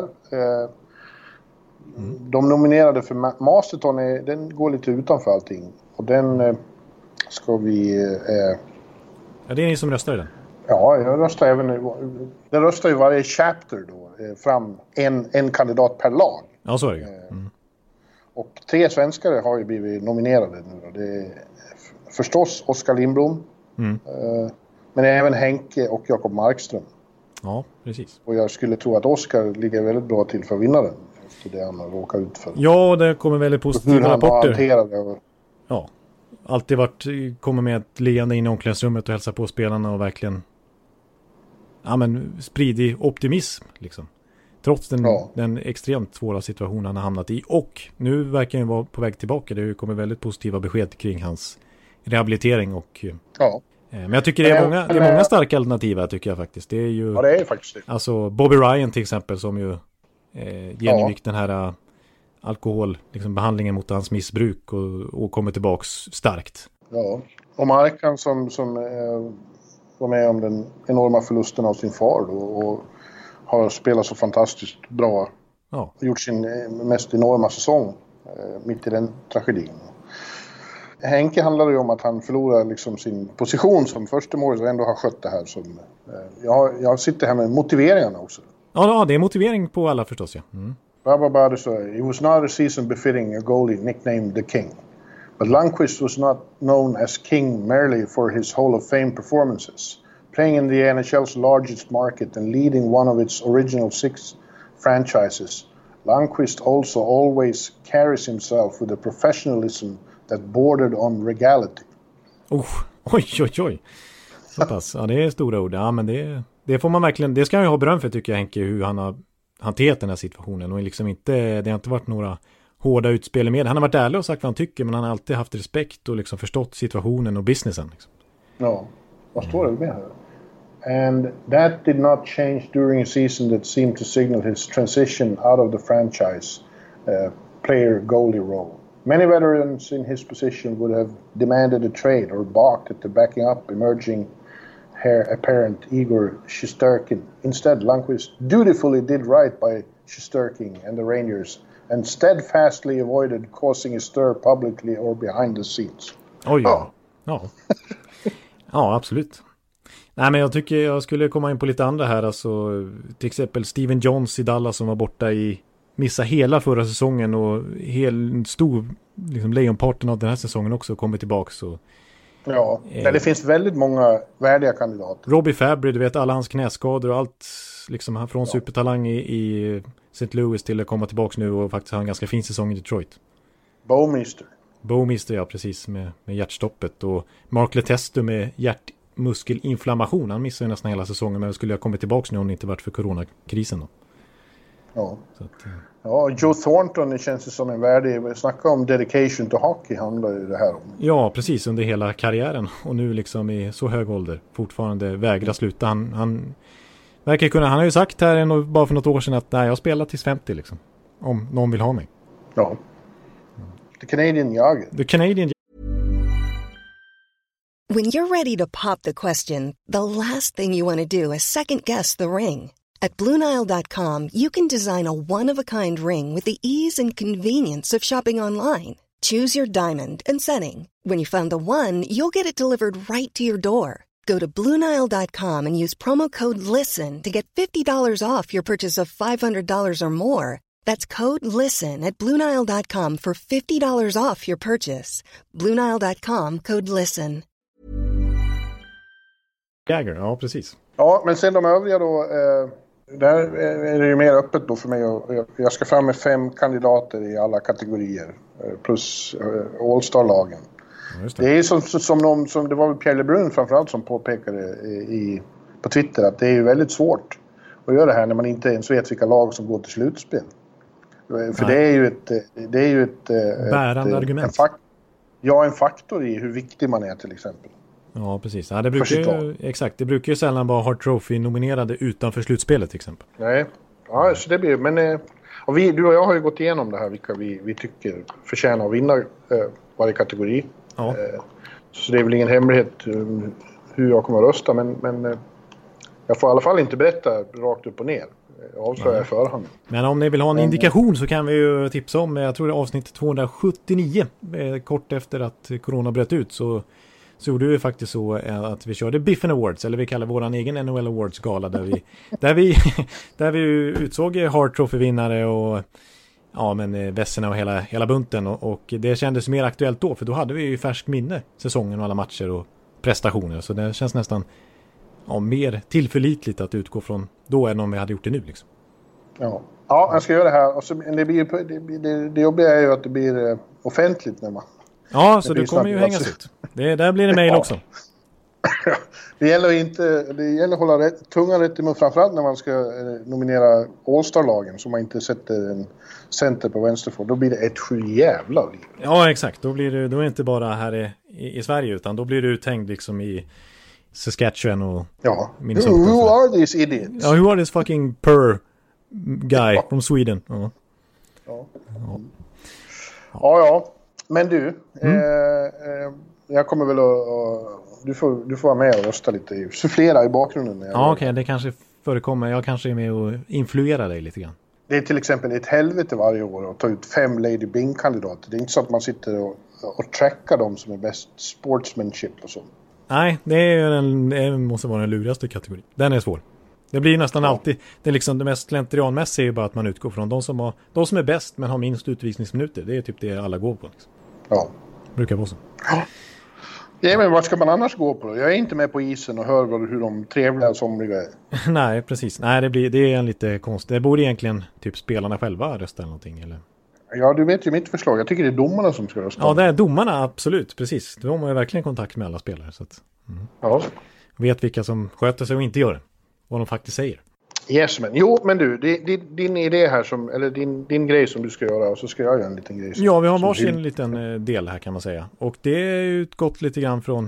[SPEAKER 3] Mm. De nominerade för Masterton, är, den går lite utanför allting. Och den ska vi... Eh,
[SPEAKER 2] ja, det är ni som röstar i den.
[SPEAKER 3] Ja, jag röstar även... Det röstar ju varje chapter då. Fram en, en kandidat per lag.
[SPEAKER 2] Ja, så är det. Mm.
[SPEAKER 3] Och tre svenskare har ju blivit nominerade nu då. Det är förstås Oskar Lindblom. Mm. Men även Henke och Jakob Markström.
[SPEAKER 2] Ja, precis.
[SPEAKER 3] Och jag skulle tro att Oskar ligger väldigt bra till för vinnaren. Efter det han har råkat ut för.
[SPEAKER 2] Ja, det kommer väldigt positiva rapporter.
[SPEAKER 3] Hur han har det.
[SPEAKER 2] Ja, alltid varit, kommer med ett leende in i omklädningsrummet och hälsa på spelarna och verkligen... Ja, men spridig optimism liksom. Trots den, ja. den extremt svåra situationen han har hamnat i. Och nu verkar han vara på väg tillbaka. Det kommer väldigt positiva besked kring hans rehabilitering. Och,
[SPEAKER 3] ja.
[SPEAKER 2] eh, men jag tycker det är, många, det är många starka alternativ här, tycker jag faktiskt. Det är ju,
[SPEAKER 3] ja, det är faktiskt det.
[SPEAKER 2] Alltså Bobby Ryan till exempel, som ju eh, genomgick ja. den här alkohol, liksom behandlingen mot hans missbruk och, och kommer tillbaks starkt.
[SPEAKER 3] Ja, och Markan som, som eh, var med om den enorma förlusten av sin far då, och har spelat så fantastiskt bra.
[SPEAKER 2] Ja.
[SPEAKER 3] Och gjort sin eh, mest enorma säsong eh, mitt i den tragedin. Henke handlade ju om att han förlorar liksom sin position som första mål och ändå har skött det här. Som, eh, jag, jag sitter här med motiveringarna också.
[SPEAKER 2] Ja, det är motivering på alla förstås, ja. Mm.
[SPEAKER 3] Rabba Bade sa, it was not a season befitting a goalie nicknamed the King. But Lundqvist was not known as king merely for his Hall of Fame performances. Playing in the N H L's largest market and leading one of its original six franchises, Lundqvist also always carries himself with a professionalism that bordered on regality.
[SPEAKER 2] Oh, oj, oj, oj. Så pass. Ja, det är stora ord. Ja, men det, det får man verkligen, det ska jag ha beröm för tycker jag, Henke, hur han har hanterat den här situationen. Och liksom inte, det har inte varit några hårda utspel med. Han har varit ärlig och sagt vad han tycker, men han har alltid haft respekt och liksom förstått situationen och businessen. Liksom.
[SPEAKER 3] Ja, vad står det med här? And that did not change during a season that seemed to signal his transition out of the franchise uh, player-goalie role. Many veterans in his position would have demanded a trade or balked at the backing up emerging heir apparent Igor Shesterkin. Instead, Lundqvist dutifully did right by Shesterkin and the Rangers and steadfastly avoided causing a stir publicly or behind the scenes.
[SPEAKER 2] Oj, ja. Ja. Ja, absolut. Nej, men jag tycker jag skulle komma in på lite andra här. Alltså, till exempel Steven Johns i Dallas som var borta i missa hela förra säsongen och hel stor liksom, lejonparten av den här säsongen också kommer tillbaks. Och,
[SPEAKER 3] ja, eh, det finns väldigt många värdiga kandidater.
[SPEAKER 2] Robbie Fabry, du vet alla hans knäskador och allt liksom, från ja. supertalang i, i Saint Louis till att komma tillbaks nu och faktiskt ha en ganska fin säsong i Detroit.
[SPEAKER 3] Bowmeister.
[SPEAKER 2] Bowmeister, ja precis, med, med hjärtstoppet. Och Mark Letestu med hjärtmuskelinflammation. Han missade ju nästan hela säsongen, men skulle jag kommit tillbaks nu om det inte varit för coronakrisen då.
[SPEAKER 3] Ja.
[SPEAKER 2] Så att,
[SPEAKER 3] ja, Joe Thornton, det känns som en värdig, snacka om dedication to hockey handlar ju det här om.
[SPEAKER 2] Ja, precis, under hela karriären och nu liksom i så hög ålder fortfarande vägrar sluta. Han, han verkar kunna, han har ju sagt här bara för något år sedan att nej, jag spelar tills femtio liksom, om någon vill ha mig.
[SPEAKER 3] Ja. The Canadian Jagger.
[SPEAKER 2] The Canadian
[SPEAKER 4] When you're ready to pop the question, the last thing you want to do is second guess the ring. At Blue Nile dot com, you can design a one-of-a-kind ring with the ease and convenience of shopping online. Choose your diamond and setting. When you find the one, you'll get it delivered right to your door. Go to Blue Nile dot com and use promo code LISTEN to get fifty dollars off your purchase of five hundred dollars or more. That's code LISTEN at Blue Nile dot com for fifty dollars off your purchase. Blue Nile dot com, code LISTEN.
[SPEAKER 2] Jagger, ja precis.
[SPEAKER 3] Ja, men sen de övriga då... Eh... Där är det ju mer öppet då för mig. Jag ska fram med fem kandidater i alla kategorier. Plus All-Star-lagen. Ja, det. det är som, som, någon, som det var väl Pierre LeBrun framförallt som påpekade i, på Twitter att det är ju väldigt svårt att göra det här när man inte ens vet vilka lag som går till slutspel. För det är ju ett... Det är ju ett
[SPEAKER 2] bärande ett, argument.
[SPEAKER 3] En fak- ja, en faktor i hur viktig man är till exempel.
[SPEAKER 2] Ja, precis. Ja, det brukar ju, exakt, det brukar ju sällan vara Hart Trophy-nominerade utanför slutspelet till exempel.
[SPEAKER 3] Nej, ja, så det blir... Men och vi, du och jag har ju gått igenom det här, vilka vi, vi tycker förtjänar att vinna eh, varje kategori.
[SPEAKER 2] Ja.
[SPEAKER 3] Eh, så det är väl ingen hemlighet eh, hur jag kommer att rösta, men, men eh, jag får i alla fall inte berätta rakt upp och ner. Avslöjar jag förhand.
[SPEAKER 2] Men om ni vill ha en indikation så kan vi ju tipsa om, jag tror det är avsnitt tvåhundrasjuttionio, eh, kort efter att corona bröt ut så... Så gjorde vi faktiskt så att vi körde Biffen Awards, eller vi kallar våran egen N H L Awards-gala där vi, där vi, där vi utsåg Hart Trophy-vinnare och ja, men vässorna och hela, hela bunten och, och det kändes mer aktuellt då, för då hade vi ju färsk minne säsongen och alla matcher och prestationer, så det känns nästan ja, mer tillförlitligt att utgå från då än om vi hade gjort det nu liksom.
[SPEAKER 3] Ja, ja jag ska göra det här och så, det, blir, det, det, det jobbiga är ju att det blir offentligt när man...
[SPEAKER 2] Ja, så det kommer ju hängas ut. Det, där blir det mejl ja. också.
[SPEAKER 3] det gäller inte, det gäller att hålla rätt, tungan rätt i mun, framförallt när man ska eh, nominera All-Star-lagen så man inte sätter en center på vänsterfot. Då blir det ett sju jävla liv.
[SPEAKER 2] Ja, exakt. Då blir det då är det inte bara här i, i, i Sverige utan då blir det uthängd liksom i Saskatchewan och
[SPEAKER 3] ja.
[SPEAKER 2] Minnesota.
[SPEAKER 3] Who, who are these idiots?
[SPEAKER 2] Ja, who are this fucking per guy ja. from Sweden? Ja.
[SPEAKER 3] Ja, ja. ja, ja. Men du, mm. eh, jag kommer väl att... Du får, du får vara med och rösta lite. Sufflera i bakgrunden.
[SPEAKER 2] Ja, okej. Okay, det kanske förekommer. Jag kanske är med och influerar dig lite grann.
[SPEAKER 3] Det är till exempel ett helvete varje år att ta ut fem Lady Bing-kandidater. Det är inte så att man sitter och, och trackar dem som är bäst sportsmanship och så.
[SPEAKER 2] Nej, det, är den, det måste vara den lurigaste kategorin. Den är svår. Det blir nästan ja. alltid, det är liksom det mest slentrianmässiga är ju bara att man utgår från de som, har, de som är bäst men har minst utvisningsminuter. Det är typ det alla går på. Liksom.
[SPEAKER 3] Ja.
[SPEAKER 2] Brukar vara så.
[SPEAKER 3] Ja. Ja, men vad ska man annars gå på? Jag är inte med på isen och hör hur de trevliga och somliga är.
[SPEAKER 2] Nej, precis. Nej, det, blir, det är en lite konstigt. Det borde egentligen typ spelarna själva rösta eller någonting, eller?
[SPEAKER 3] Ja, du vet ju mitt förslag. Jag tycker det är domarna som ska rösta.
[SPEAKER 2] Ja, det är domarna, absolut. Precis. De har ju verkligen kontakt med alla spelare. Så att, mm.
[SPEAKER 3] Ja.
[SPEAKER 2] Vet vilka som sköter sig och inte gör det. Vad de faktiskt säger.
[SPEAKER 3] Yes, men jo, men du, din, din idé här som, eller din, din grej som du ska göra, och så ska jag göra en liten grej. Som,
[SPEAKER 2] ja, vi har varsin en liten del här kan man säga. Och det är utgått lite grann från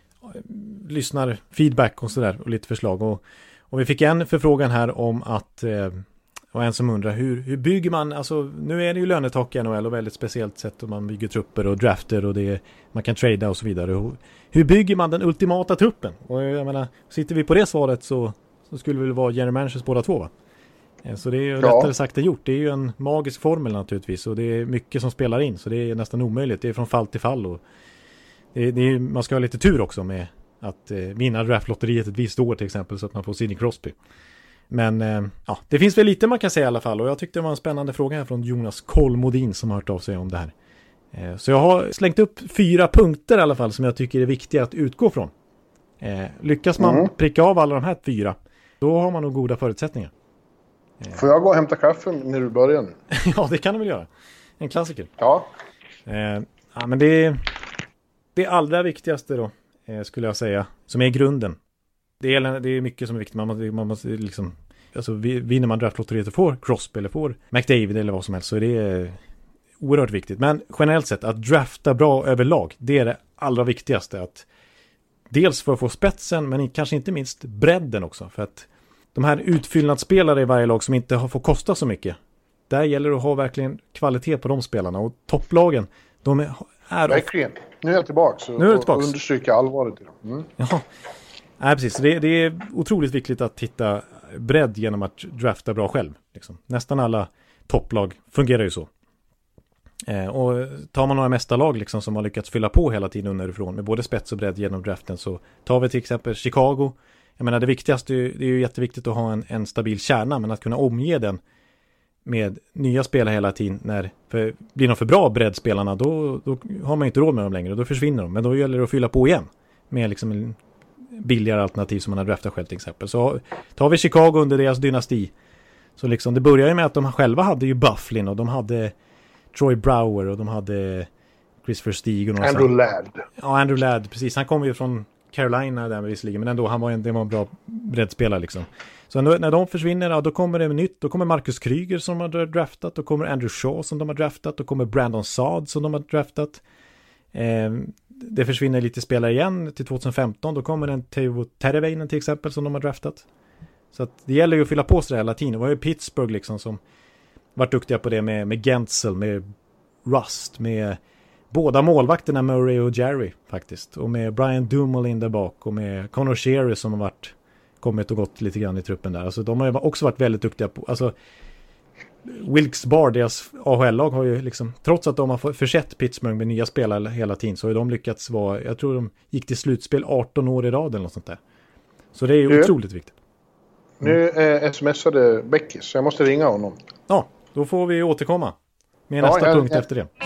[SPEAKER 2] lyssnar feedback och sådär och lite förslag. Och, och vi fick en förfrågan här om att, eh, och en som undrar hur, hur bygger man, alltså nu är det ju lönetak i N H L och väldigt speciellt sätt om man bygger trupper och drafter och det är, man kan trada och så vidare. Och hur bygger man den ultimata truppen? Och jag menar, sitter vi på det svaret så så skulle det väl vara general managers båda två, va? Så det är ju ja. lättare sagt än gjort. Det är ju en magisk formel naturligtvis och det är mycket som spelar in så det är nästan omöjligt. Det är från fall till fall och det är, det är, man ska ha lite tur också med att eh, vinna draftlotteriet ett visst år till exempel så att man får Sidney Crosby. Men eh, ja, det finns väl lite man kan säga i alla fall och jag tyckte det var en spännande fråga här från Jonas Kolmodin som har hört av sig om det här. Eh, så jag har slängt upp fyra punkter i alla fall som jag tycker är viktiga att utgå från. Eh, lyckas man mm. pricka av alla de här fyra då har man nog goda förutsättningar.
[SPEAKER 3] Får jag gå och hämta kaffe när du börjar nu?
[SPEAKER 2] Ja, det kan du väl göra. En klassiker.
[SPEAKER 3] Ja.
[SPEAKER 2] Eh, ja, men det är det allra viktigaste då, eh, skulle jag säga, som är grunden. Det är, det är mycket som är viktigt. Man måste, man måste liksom, alltså vinner man draftlotteriet och får Crosby eller får McDavid eller vad som helst så är det oerhört viktigt. Men generellt sett, att drafta bra överlag, det är det allra viktigaste. Att dels för att få spetsen, men kanske inte minst bredden också. För att de här utfyllnadsspelare i varje lag som inte har, får kosta så mycket. Där gäller det att ha verkligen kvalitet på de spelarna. Och topplagen, de är... är
[SPEAKER 3] verkligen. Nu är jag tillbaka.
[SPEAKER 2] Nu är jag tillbaka.
[SPEAKER 3] Och understryker allvaret i dem. Mm.
[SPEAKER 2] Ja, nej, precis. Det, det är otroligt viktigt att hitta bredd genom att drafta bra själv. Liksom. Nästan alla topplag fungerar ju så. Eh, och tar man några mästarlag liksom, som har lyckats fylla på hela tiden underifrån med både spets och bredd genom draften så tar vi till exempel Chicago. Jag menar det viktigaste, det är ju jätteviktigt att ha en, en stabil kärna men att kunna omge den med nya spelare hela tiden. När, för blir de för bra breddspelarna då, då har man inte råd med dem längre, då försvinner de. Men då gäller det att fylla på igen med liksom en billigare alternativ som man har draftat själv till exempel. Så tar vi Chicago under deras dynasti så liksom det börjar ju med att de själva hade ju Bufflin och de hade Troy Brower och de hade Christopher Stig och
[SPEAKER 3] Andrew Ladd.
[SPEAKER 2] Ja, Andrew Ladd, precis. Han kom ju från Carolina där visserligen, men ändå, han var en, det var en bra breddspelare liksom. Så ändå, när de försvinner, ja, då kommer det nytt. Då kommer Marcus Kryger som de har draftat, då kommer Andrew Shaw som de har draftat, då kommer Brandon Saad som de har draftat. Eh, det försvinner lite spelare igen till tjugohundrafemton, då kommer en Teuvo Teravainen till exempel som de har draftat. Så att det gäller ju att fylla på sig hela tiden. Det var ju Pittsburgh liksom som varit duktiga på det med, med Gensel, med Rust, med båda målvakterna Murray och Jerry faktiskt. Och med Brian Dumoulin där bak och med Connor Sherry som har varit, kommit och gått lite grann i truppen där. Alltså de har ju också varit väldigt duktiga på, alltså Wilkes-Barre, deras A H L-lag har ju liksom, trots att de har försett Pittsburgh med nya spelare hela tiden så har de lyckats vara, jag tror de gick till slutspel arton år i rad eller något sånt där. Så det är ju du, otroligt viktigt.
[SPEAKER 3] Mm. Nu eh, smsade Beckis, så jag måste ringa honom.
[SPEAKER 2] Ja, då får vi återkomma med
[SPEAKER 3] ja,
[SPEAKER 2] nästa
[SPEAKER 3] jag,
[SPEAKER 2] punkt
[SPEAKER 3] jag...
[SPEAKER 2] efter det.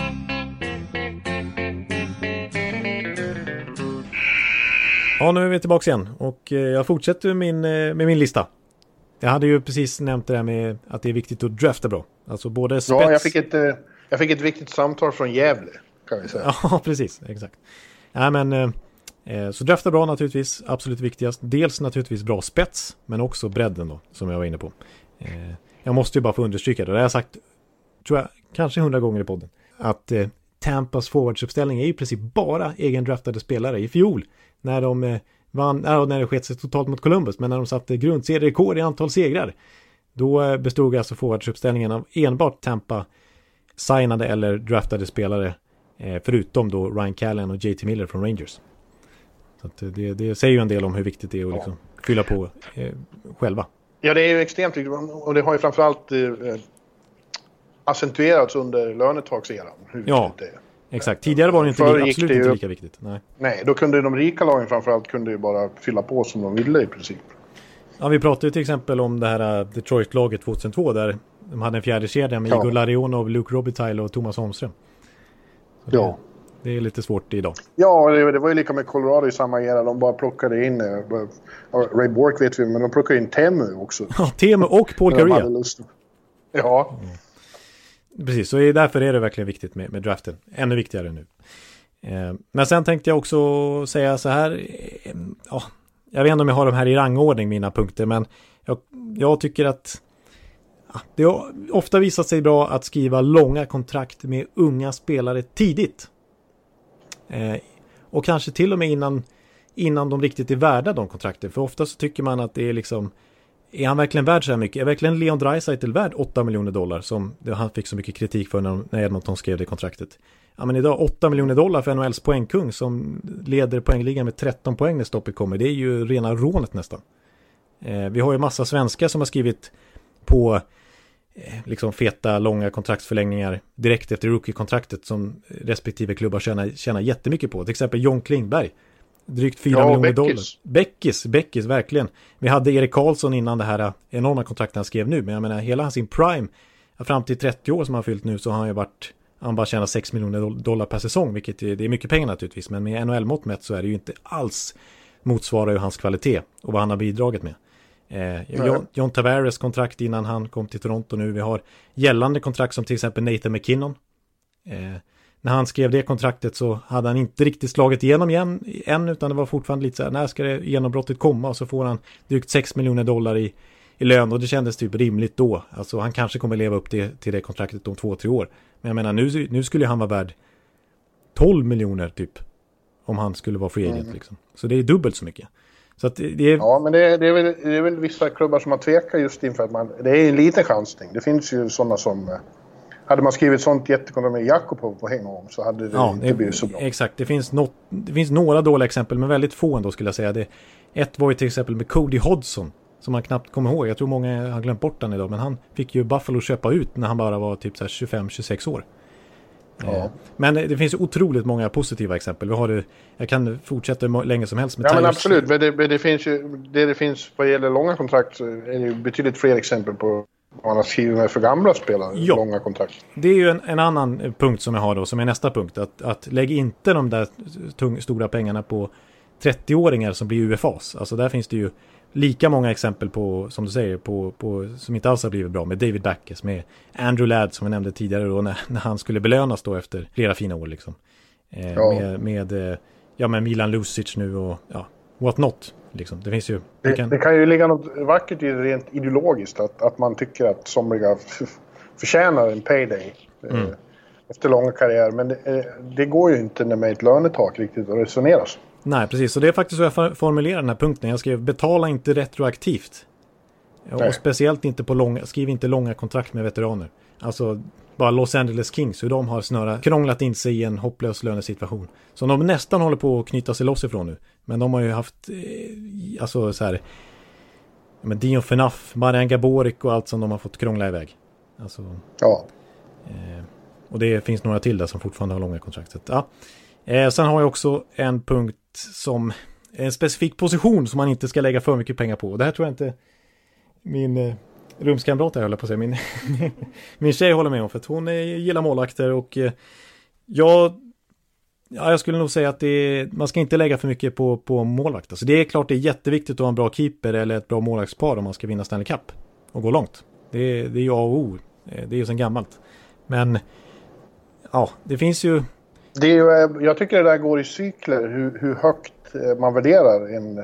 [SPEAKER 2] Ja, nu är vi tillbaka igen och eh, jag fortsätter min, eh, med min lista. Jag hade ju precis nämnt det där med att det är viktigt att drafta bra. Alltså både spets...
[SPEAKER 3] Ja, jag fick ett, eh, jag fick ett viktigt samtal från Gävle, kan vi säga.
[SPEAKER 2] Ja, precis. Exakt. Ja, men eh, så drafta bra naturligtvis, absolut viktigast. Dels naturligtvis bra spets, men också bredden då, som jag var inne på. Eh, jag måste ju bara få understryka det. Det har jag sagt, tror jag, kanske hundra gånger i podden. Att eh, Tampas forwardsuppställning är ju precis bara egendraftade spelare i fjol. När de eh, vann, äh, när det skett sig totalt mot Columbus, men när de satte grundserierekord i antal segrar. Då eh, bestod alltså forwardsuppställningen av enbart Tampa signade eller draftade spelare eh, förutom då Ryan Callan och J T Miller från Rangers. Så att det, det säger ju en del om hur viktigt det är att liksom fylla på eh, själva.
[SPEAKER 3] Ja, det är ju extremt viktigt och det har ju framförallt eh, accentuerats under lönetagseran. Hur
[SPEAKER 2] ja,
[SPEAKER 3] det är.
[SPEAKER 2] Exakt. Tidigare var det inte
[SPEAKER 3] Förr
[SPEAKER 2] absolut
[SPEAKER 3] det ju,
[SPEAKER 2] inte lika viktigt. Nej.
[SPEAKER 3] nej, då kunde de rika lagen framförallt kunde ju bara fylla på som de ville i princip.
[SPEAKER 2] Ja, vi pratade ju till exempel om det här Detroit-laget tjugohundratvå där de hade en fjärde kedja med
[SPEAKER 3] ja.
[SPEAKER 2] Igor Larionov, Luke Robitaille och Thomas Holmström. Så
[SPEAKER 3] ja.
[SPEAKER 2] Det, det är lite svårt idag.
[SPEAKER 3] Ja, det, det var ju lika med Colorado i samma era. De bara plockade in uh, Ray Bourque vet vi, men de plockade in Temu också.
[SPEAKER 2] Ja, Temu och Paul Kariya.
[SPEAKER 3] Ja.
[SPEAKER 2] Mm. Precis, så därför är det verkligen viktigt med, med draften. Ännu viktigare nu. Eh, men sen tänkte jag också säga så här. Eh, ja, jag vet inte om jag har de här i rangordning, mina punkter. Men jag, jag tycker att ja, det har ofta visat sig bra att skriva långa kontrakt med unga spelare tidigt. Eh, och kanske till och med innan, innan de riktigt är värda de kontrakten. För ofta så tycker man att det är liksom... Är han verkligen värd så här mycket? Är verkligen Leon Draisaitl värd åtta miljoner dollar som det, han fick så mycket kritik för när, när Edmonton skrev det kontraktet? Ja, men idag åtta miljoner dollar för N H L:s poängkung som leder poängligan med tretton poäng när stoppet kommer. Det är ju rena rånet nästan. Eh, vi har ju massa svenskar som har skrivit på eh, liksom feta, långa kontraktsförlängningar direkt efter rookie-kontraktet som respektive klubbar tjänar, tjänar jättemycket på. Till exempel John Klingberg. Drygt fyra
[SPEAKER 3] ja,
[SPEAKER 2] miljoner
[SPEAKER 3] Beckis.
[SPEAKER 2] dollar. Beckis, Beckis, verkligen. Vi hade Erik Karlsson innan det här enorma kontraktet han skrev nu. Men jag menar, hela sin prime, fram till trettio år som han fyllt nu, så har han ju varit, han bara tjänar sex miljoner dollar per säsong. Vilket är, det är mycket pengar naturligtvis. Men med N H L-mått mätt så är det ju inte alls motsvarar ju hans kvalitet och vad han har bidragit med. Eh, John, John Tavares kontrakt innan han kom till Toronto nu. Vi har gällande kontrakt som till exempel Nathan McKinnon. Eh, När han skrev det kontraktet så hade han inte riktigt slagit igenom igen än, utan det var fortfarande lite så här, när ska det genombrottet komma? Och så får han drygt sex miljoner dollar i, i lön, och det kändes typ rimligt då. Alltså han kanske kommer leva upp till, till det kontraktet om två, tre år. Men jag menar, nu, nu skulle han vara värd tolv miljoner typ, om han skulle vara free agent mm. liksom. Så det är dubbelt så mycket. Så att det är...
[SPEAKER 3] Ja, men det är, det, är väl, det är väl vissa klubbar som har tvekat just inför att man, det är en liten chansning. Det finns ju sådana som... Hade man skrivit sånt jättekontrakt med Jakobov på häng om så hade det
[SPEAKER 2] ja,
[SPEAKER 3] inte blivit så bra.
[SPEAKER 2] Exakt, det finns, något, det finns några dåliga exempel, men väldigt få ändå skulle jag säga. Det, ett var ju till exempel med Cody Hodgson, som man knappt kommer ihåg. Jag tror många har glömt bort den idag, men han fick ju Buffalo köpa ut när han bara var typ så här tjugofem tjugosex år. Ja. Eh, men det finns otroligt många positiva exempel. Vi har det, jag kan fortsätta länge som helst med
[SPEAKER 3] Ja,
[SPEAKER 2] Tyler.
[SPEAKER 3] men absolut. Men det, men det finns ju, det det finns vad gäller långa kontrakt så är det ju betydligt fler exempel på man har skrivit med för gamla spelare, ja. Långa kontrakt.
[SPEAKER 2] Det är ju en, en annan punkt som jag har då, som är nästa punkt. Att, att lägg inte de där tung, stora pengarna på trettio-åringar som blir U F As. Alltså där finns det ju lika många exempel på, som du säger, på, på, som inte alls har blivit bra. Med David Backes, med Andrew Ladd som vi nämnde tidigare då, när, när han skulle belönas då efter flera fina år liksom. Eh, ja. Med, med, ja, med Milan Lucic nu och ja, what not. Liksom. Det finns ju...
[SPEAKER 3] Det, kan... det kan ju ligga något vackert i rent ideologiskt att, att man tycker att somliga f- förtjänar en payday mm. eh, efter långa karriär. Men det, eh, det går ju inte när med ett lönetak riktigt att resonera så.
[SPEAKER 2] Nej, precis. Så det är faktiskt så jag formulerar den här punkten. Jag skrev betala inte retroaktivt. Nej. Och speciellt inte på långa... Skriv inte långa kontrakt med veteraner. Alltså... Bara Los Angeles Kings, hur de har snarare krånglat in sig i en hopplös lönesituation. Så de nästan håller på att knyta sig loss ifrån nu. Men de har ju haft, eh, alltså så här, men Dion Phaneuf, Marian Gaborik och allt som de har fått krångla iväg. Alltså,
[SPEAKER 3] ja.
[SPEAKER 2] Eh, och det finns några till där som fortfarande har långa kontraktet. Ja. Eh, sen har jag också en punkt som, en specifik position som man inte ska lägga för mycket pengar på. Och det här tror jag inte min... Eh, rumskamrat jag håller på att säga. Min, min tjej håller med om, för att hon är, gillar målakter och eh, jag, ja, jag skulle nog säga att det är, man ska inte lägga för mycket på, på målvakt. Alltså det är klart det är jätteviktigt att ha en bra keeper eller ett bra målvaktspar om man ska vinna Stanley Cup och gå långt. Det, det är ju A och O. Det är ju sedan gammalt. Men ja, det finns ju...
[SPEAKER 3] Det är ju, jag tycker det där går i cykler hur, hur högt man värderar en...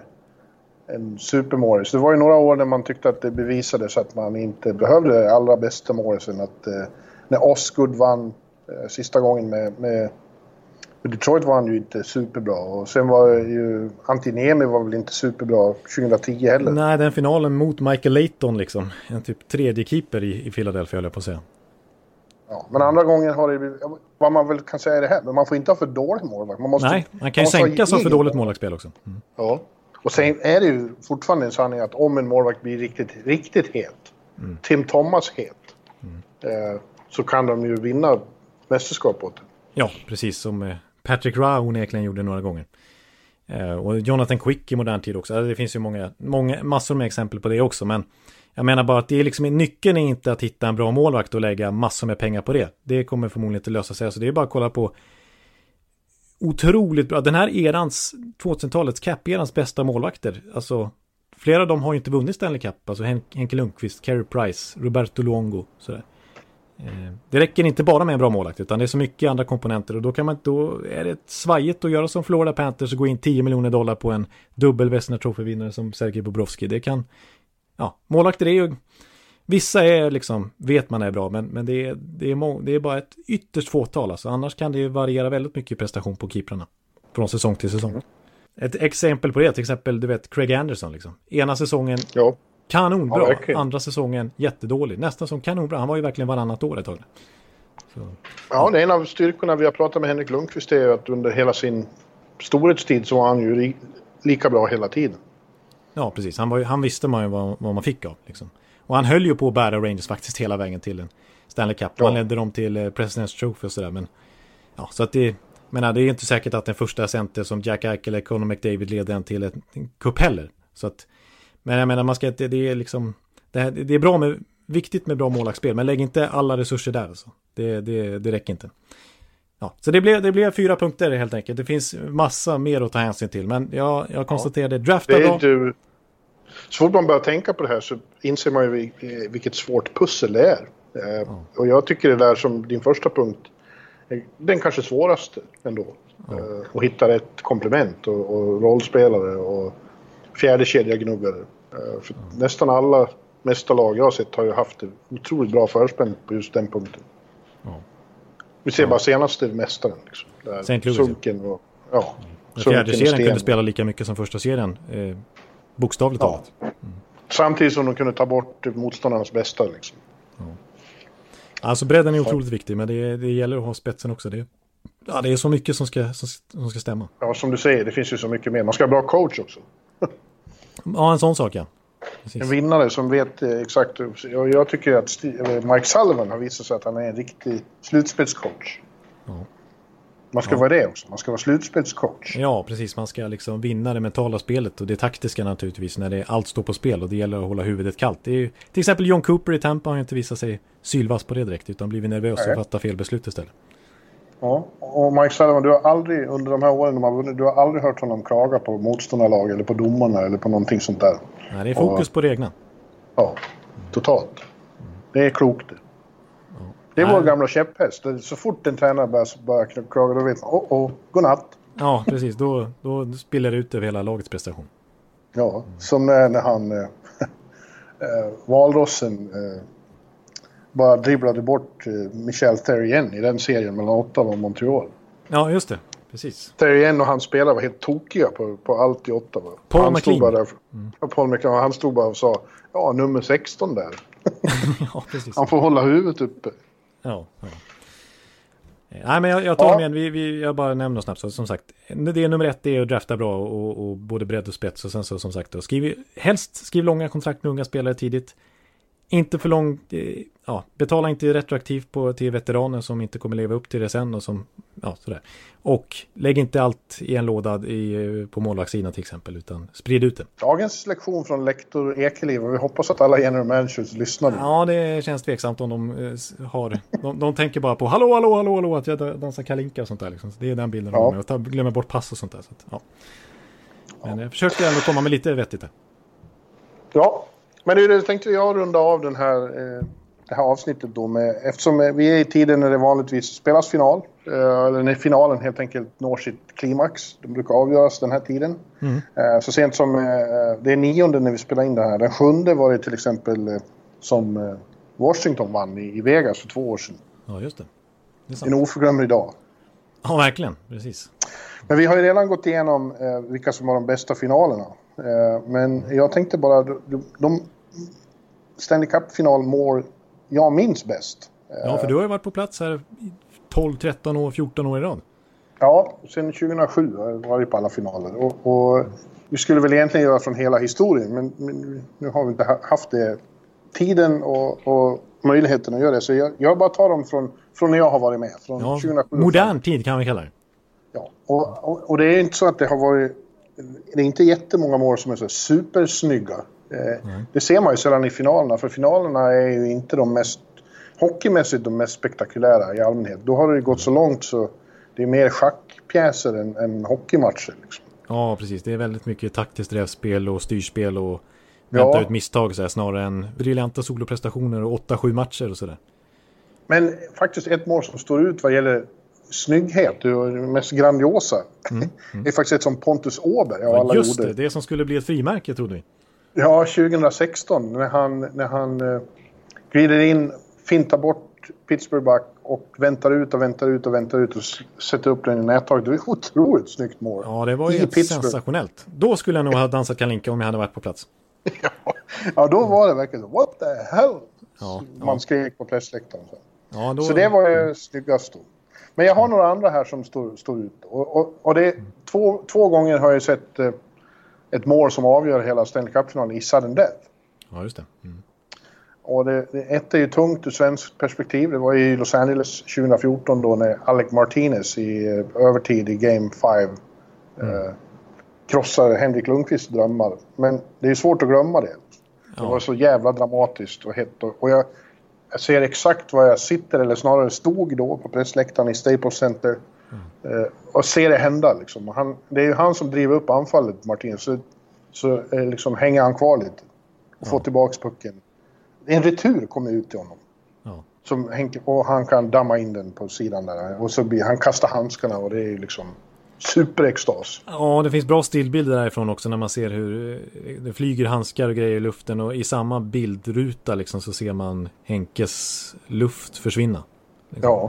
[SPEAKER 3] en supermålis. Det var ju några år när man tyckte att det bevisades att man inte behövde allra bästa målisen. Att eh, när Osgood vann eh, sista gången med, med, med Detroit var han ju inte superbra. Och sen var ju Antiniemi var väl inte superbra tjugohundratio heller.
[SPEAKER 2] Nej, den finalen mot Michael Layton liksom. En typ tredje keeper i, i Philadelphia höll jag på att säga.
[SPEAKER 3] Ja, men andra gånger har det blivit, vad man väl kan säga är det här, men man får inte ha för dålig målvakt. Man måste,
[SPEAKER 2] Nej, man kan ju sänka som för dåligt målvaktsspel också. Mm.
[SPEAKER 3] Ja, och sen är det ju fortfarande en sanning att om en målvakt blir riktigt, riktigt het, mm. Tim Thomas het, mm. eh, så kan de ju vinna mästerskap åt det.
[SPEAKER 2] Ja, precis som Patrick Roy onekligen gjorde några gånger. Eh, och Jonathan Quick i modern tid också. Alltså, det finns ju många, många, massor med exempel på det också, men jag menar bara att det är liksom, nyckeln är inte att hitta en bra målvakt och lägga massor med pengar på det. Det kommer förmodligen inte lösa sig. Så det är bara att kolla på otroligt bra. Den här erans, tvåtusentalets cap-erans bästa målvakter. Alltså, flera av dem har ju inte vunnit Stanley Cup. Alltså Hen- Henke Lundqvist, Carey Price, Roberto Luongo. Sådär. Eh, det räcker inte bara med en bra målvakt, utan det är så mycket andra komponenter. Och då, kan man, då är det svajigt att göra som Florida Panthers och gå in tio miljoner dollar på en dubbel Vezina Trophy-vinnare som Sergej Bobrovsky. Det kan... Ja, målvakter är ju, vissa är liksom, vet man är bra, men, men det, är, det, är må, det är bara ett ytterst fåtal alltså. Annars kan det ju variera väldigt mycket prestation på keeprarna från säsong till säsong. Ett exempel på det, till exempel, du vet, Craig Anderson liksom. Ena säsongen
[SPEAKER 3] ja.
[SPEAKER 2] kanonbra, ja, andra säsongen jättedålig. Nästa säsong kanonbra, han var ju verkligen varannat år ett tag. Så.
[SPEAKER 3] Ja, det är en av styrkorna vi har pratat med Henrik Lundqvist är att under hela sin storhetstid så var han ju li- lika bra hela tiden.
[SPEAKER 2] Ja, precis. Han, var ju, han visste man ju vad, vad man fick av. Liksom. Och han höll ju på att bära Rangers faktiskt hela vägen till en Stanley Cup. Ja. Han ledde dem till eh, President's Trophy och sådär. Men, ja, så att det, menar, det är inte säkert att den första center som Jack Eichel eller Conor McDavid leder en till ett, en cup heller. Så att, men jag menar, man ska, det, det är liksom, det, här, det är bra med, viktigt med bra målvaktsspel. Men lägg inte alla resurser där. Alltså. Det, det, det räcker inte. Ja, så det blev, det blev fyra punkter helt enkelt. Det finns massa mer att ta hänsyn till. Men jag, jag konstaterade, ja. drafta
[SPEAKER 3] det är du, så fort man börjar tänka på det här så inser man ju vilket svårt pussel det är. Ja. Och jag tycker det där som din första punkt, den kanske svåraste ändå. Ja. Att hitta rätt komplement och, och rollspelare och fjärde kedjagnuggare. För ja. nästan alla mästarlag jag har sett har ju haft ett otroligt bra förspänn på just den punkten. Ja. Vi ser ja. bara senaste mästaren. Liksom, där
[SPEAKER 2] Saint Louis.
[SPEAKER 3] Sunken och... Ja,
[SPEAKER 2] den fjärde serien kunde spela lika mycket som första serien. Eh, bokstavligt
[SPEAKER 3] ja.
[SPEAKER 2] talat. Mm.
[SPEAKER 3] Samtidigt som de kunde ta bort motståndarnas bästa. Liksom.
[SPEAKER 2] Ja. Alltså bredden är otroligt ja. viktig, men det, det gäller att ha spetsen också. Det, ja, det är så mycket som ska, som, som ska stämma.
[SPEAKER 3] Ja, som du säger, det finns ju så mycket mer. Man ska ha bra coach också.
[SPEAKER 2] Ja, en sån sak, ja.
[SPEAKER 3] Precis. En vinnare som vet eh, exakt. Jag, jag tycker att St- Mike Sullivan har visat sig att han är en riktig slutspelscoach. Ja. Man ska ja. vara det också. Man ska vara slutspelscoach.
[SPEAKER 2] Ja, precis. Man ska liksom vinna det mentala spelet och det taktiska naturligtvis när det, allt står på spel och det gäller att hålla huvudet kallt. Det är ju, till exempel John Cooper i Tampa har inte visat sig sylvass på det direkt utan blivit nervös Nej. och fattat fel beslut istället.
[SPEAKER 3] Ja, och Mike Sullivan, du har aldrig under de här åren de har vunnit, du har aldrig hört honom klaga på motståndarlag eller på domarna eller på någonting sånt där.
[SPEAKER 2] Nej, det är fokus och, på reglerna.
[SPEAKER 3] Ja, totalt. Mm. Det är klokt det. Ja. Det är Nej. vår gamla käpphäst. Så fort en tränare börjar, börjar klaga, då vet man, åh, oh, oh, godnatt.
[SPEAKER 2] Ja, precis. Då, då spiller det ut över hela lagets prestation.
[SPEAKER 3] Ja, mm. som när, när han äh, valrossen äh, bara dribblade bort äh, Michel Therrien i den serien mellan Ottawa och Montreal.
[SPEAKER 2] Ja, just det. Precis.
[SPEAKER 3] Therrien och hans spelare var helt tokiga på, på allt i Ottawa.
[SPEAKER 2] Paul
[SPEAKER 3] han
[SPEAKER 2] McLean.
[SPEAKER 3] Stod bara där, mm. Paul McLean. Han stod bara och sa, ja, nummer sexton där.
[SPEAKER 2] Ja, precis.
[SPEAKER 3] Han får hålla huvudet uppe.
[SPEAKER 2] Ja, ja. Nej, men jag, jag tar
[SPEAKER 3] ja.
[SPEAKER 2] med vi, vi, jag bara nämner snabbt så som sagt, det är nummer ett, det är att drafta bra och, och både bredd och spets och sen så som sagt då, skriv, helst skriv långa kontrakt med unga spelare tidigt, inte för långt, ja, betala inte retroaktivt på, till veteraner som inte kommer leva upp till det sen och som, ja, sådär. Och lägg inte allt i en låda i, på målvaktssidan till exempel, utan sprid ut det.
[SPEAKER 3] Dagens lektion från lektor Ekeliv, och vi hoppas att alla general managers lyssnar nu.
[SPEAKER 2] Ja, det känns tveksamt om de eh, har, de, de tänker bara på hallå, hallå, hallå, hallå, att jag dansar kalinka och sånt där liksom. Så det är den bilden ja. de har, och glömmer bort pass och sånt där. Så att, ja. Men jag försökte ändå komma med lite vettigt där.
[SPEAKER 3] Ja, men det tänkte jag runda av den här, eh, det här avsnittet då med, eftersom vi är i tiden när det vanligtvis spelas final, eh, eller när finalen helt enkelt når sitt klimax. De brukar avgöras den här tiden. Mm. Eh, så sent som, eh, det är nionde när vi spelar in det här. Den sjunde var det till exempel eh, som eh, Washington vann i, i Vegas för två år sedan.
[SPEAKER 2] Ja, just det. Det är sant.
[SPEAKER 3] En oförglömlig dag.
[SPEAKER 2] Ja, verkligen. Precis.
[SPEAKER 3] Men vi har ju redan gått igenom eh, vilka som var de bästa finalerna. Eh, men jag tänkte bara, de, de Stanley Cup-final mår jag minns bäst.
[SPEAKER 2] Ja, för du har ju varit på plats här tolv, tretton år, fjorton år i rad.
[SPEAKER 3] Ja, sedan tjugohundrasju har jag varit på alla finaler. Och, och vi skulle väl egentligen göra från hela historien, men, men nu har vi inte haft det tiden och, och möjligheten att göra det. Så jag, jag bara tar dem från, från när jag har varit med. Från
[SPEAKER 2] ja,
[SPEAKER 3] tjugohundrasju.
[SPEAKER 2] Modern tid kan vi kalla det.
[SPEAKER 3] Ja, och, och, och det är inte så att det har varit... Det är inte jättemånga mål som är så supersnygga. Eh, det ser man ju sedan i finalerna. För finalerna är ju inte de mest... Hockeymässigt de mest spektakulära i allmänhet. Då har det gått så långt så det är mer schackpjäser än, än hockeymatcher. Liksom.
[SPEAKER 2] Ja, precis. Det är väldigt mycket taktiskt rävspel och styrspel och vänta
[SPEAKER 3] ja.
[SPEAKER 2] ut misstag så här, snarare än briljanta soloprestationer och åtta sju matcher och sådär.
[SPEAKER 3] Men faktiskt ett mål som står ut vad gäller snygghet och det mest grandiosa mm. Mm. är faktiskt ett som Pontus Åberg.
[SPEAKER 2] Ja, alla just gjorde. det. Det som skulle bli ett frimärke, trodde vi.
[SPEAKER 3] Ja, tjugohundrasexton när han, när han uh, glider in, fintar bort Pittsburgh back och väntar ut och väntar ut och väntar ut och sätter upp den i nättaget. Det var ett otroligt snyggt mål.
[SPEAKER 2] Ja, det var ju helt sensationellt. Då skulle jag nog ha dansat Kalinka om jag hade varit på plats.
[SPEAKER 3] ja. ja, då var det verkligen så. What the hell?
[SPEAKER 2] Ja,
[SPEAKER 3] man
[SPEAKER 2] ja.
[SPEAKER 3] skrek på pressläktaren. Så,
[SPEAKER 2] ja, då...
[SPEAKER 3] så det var ju snyggast då. Men jag har några andra här som står, står ut. Och, och, och det är, mm. två, två gånger har jag sett eh, ett mål som avgör hela Stanley Cup-finalen i sudden death.
[SPEAKER 2] Ja, just det. Mm.
[SPEAKER 3] Och det, det, ett är ju tungt ur svensk perspektiv. Det var i Los Angeles tjugohundrafjorton då när Alec Martinez i uh, övertid i Game fem mm. uh, krossar Henrik Lundqvists drömmar. Men det är svårt att glömma det. Det ja. var så jävla dramatiskt och hett. Och, och jag, jag ser exakt var jag sitter, eller snarare stod då på pressläktaren i Staples Center. Mm. Uh, och ser det hända. Liksom. Han, det är ju han som driver upp anfallet, Martinez. Så, så uh, liksom hänger han kvar lite och ja. får tillbaka pucken. En retur kommer ut till honom. Ja. Som Henke, och han kan damma in den på sidan där. Och så blir han kastar handskarna och det är liksom superextas.
[SPEAKER 2] Ja, det finns bra stillbilder därifrån också när man ser hur det flyger handskar och grejer i luften. Och i samma bildruta liksom så ser man Henkes luft försvinna. Liksom.
[SPEAKER 3] Ja.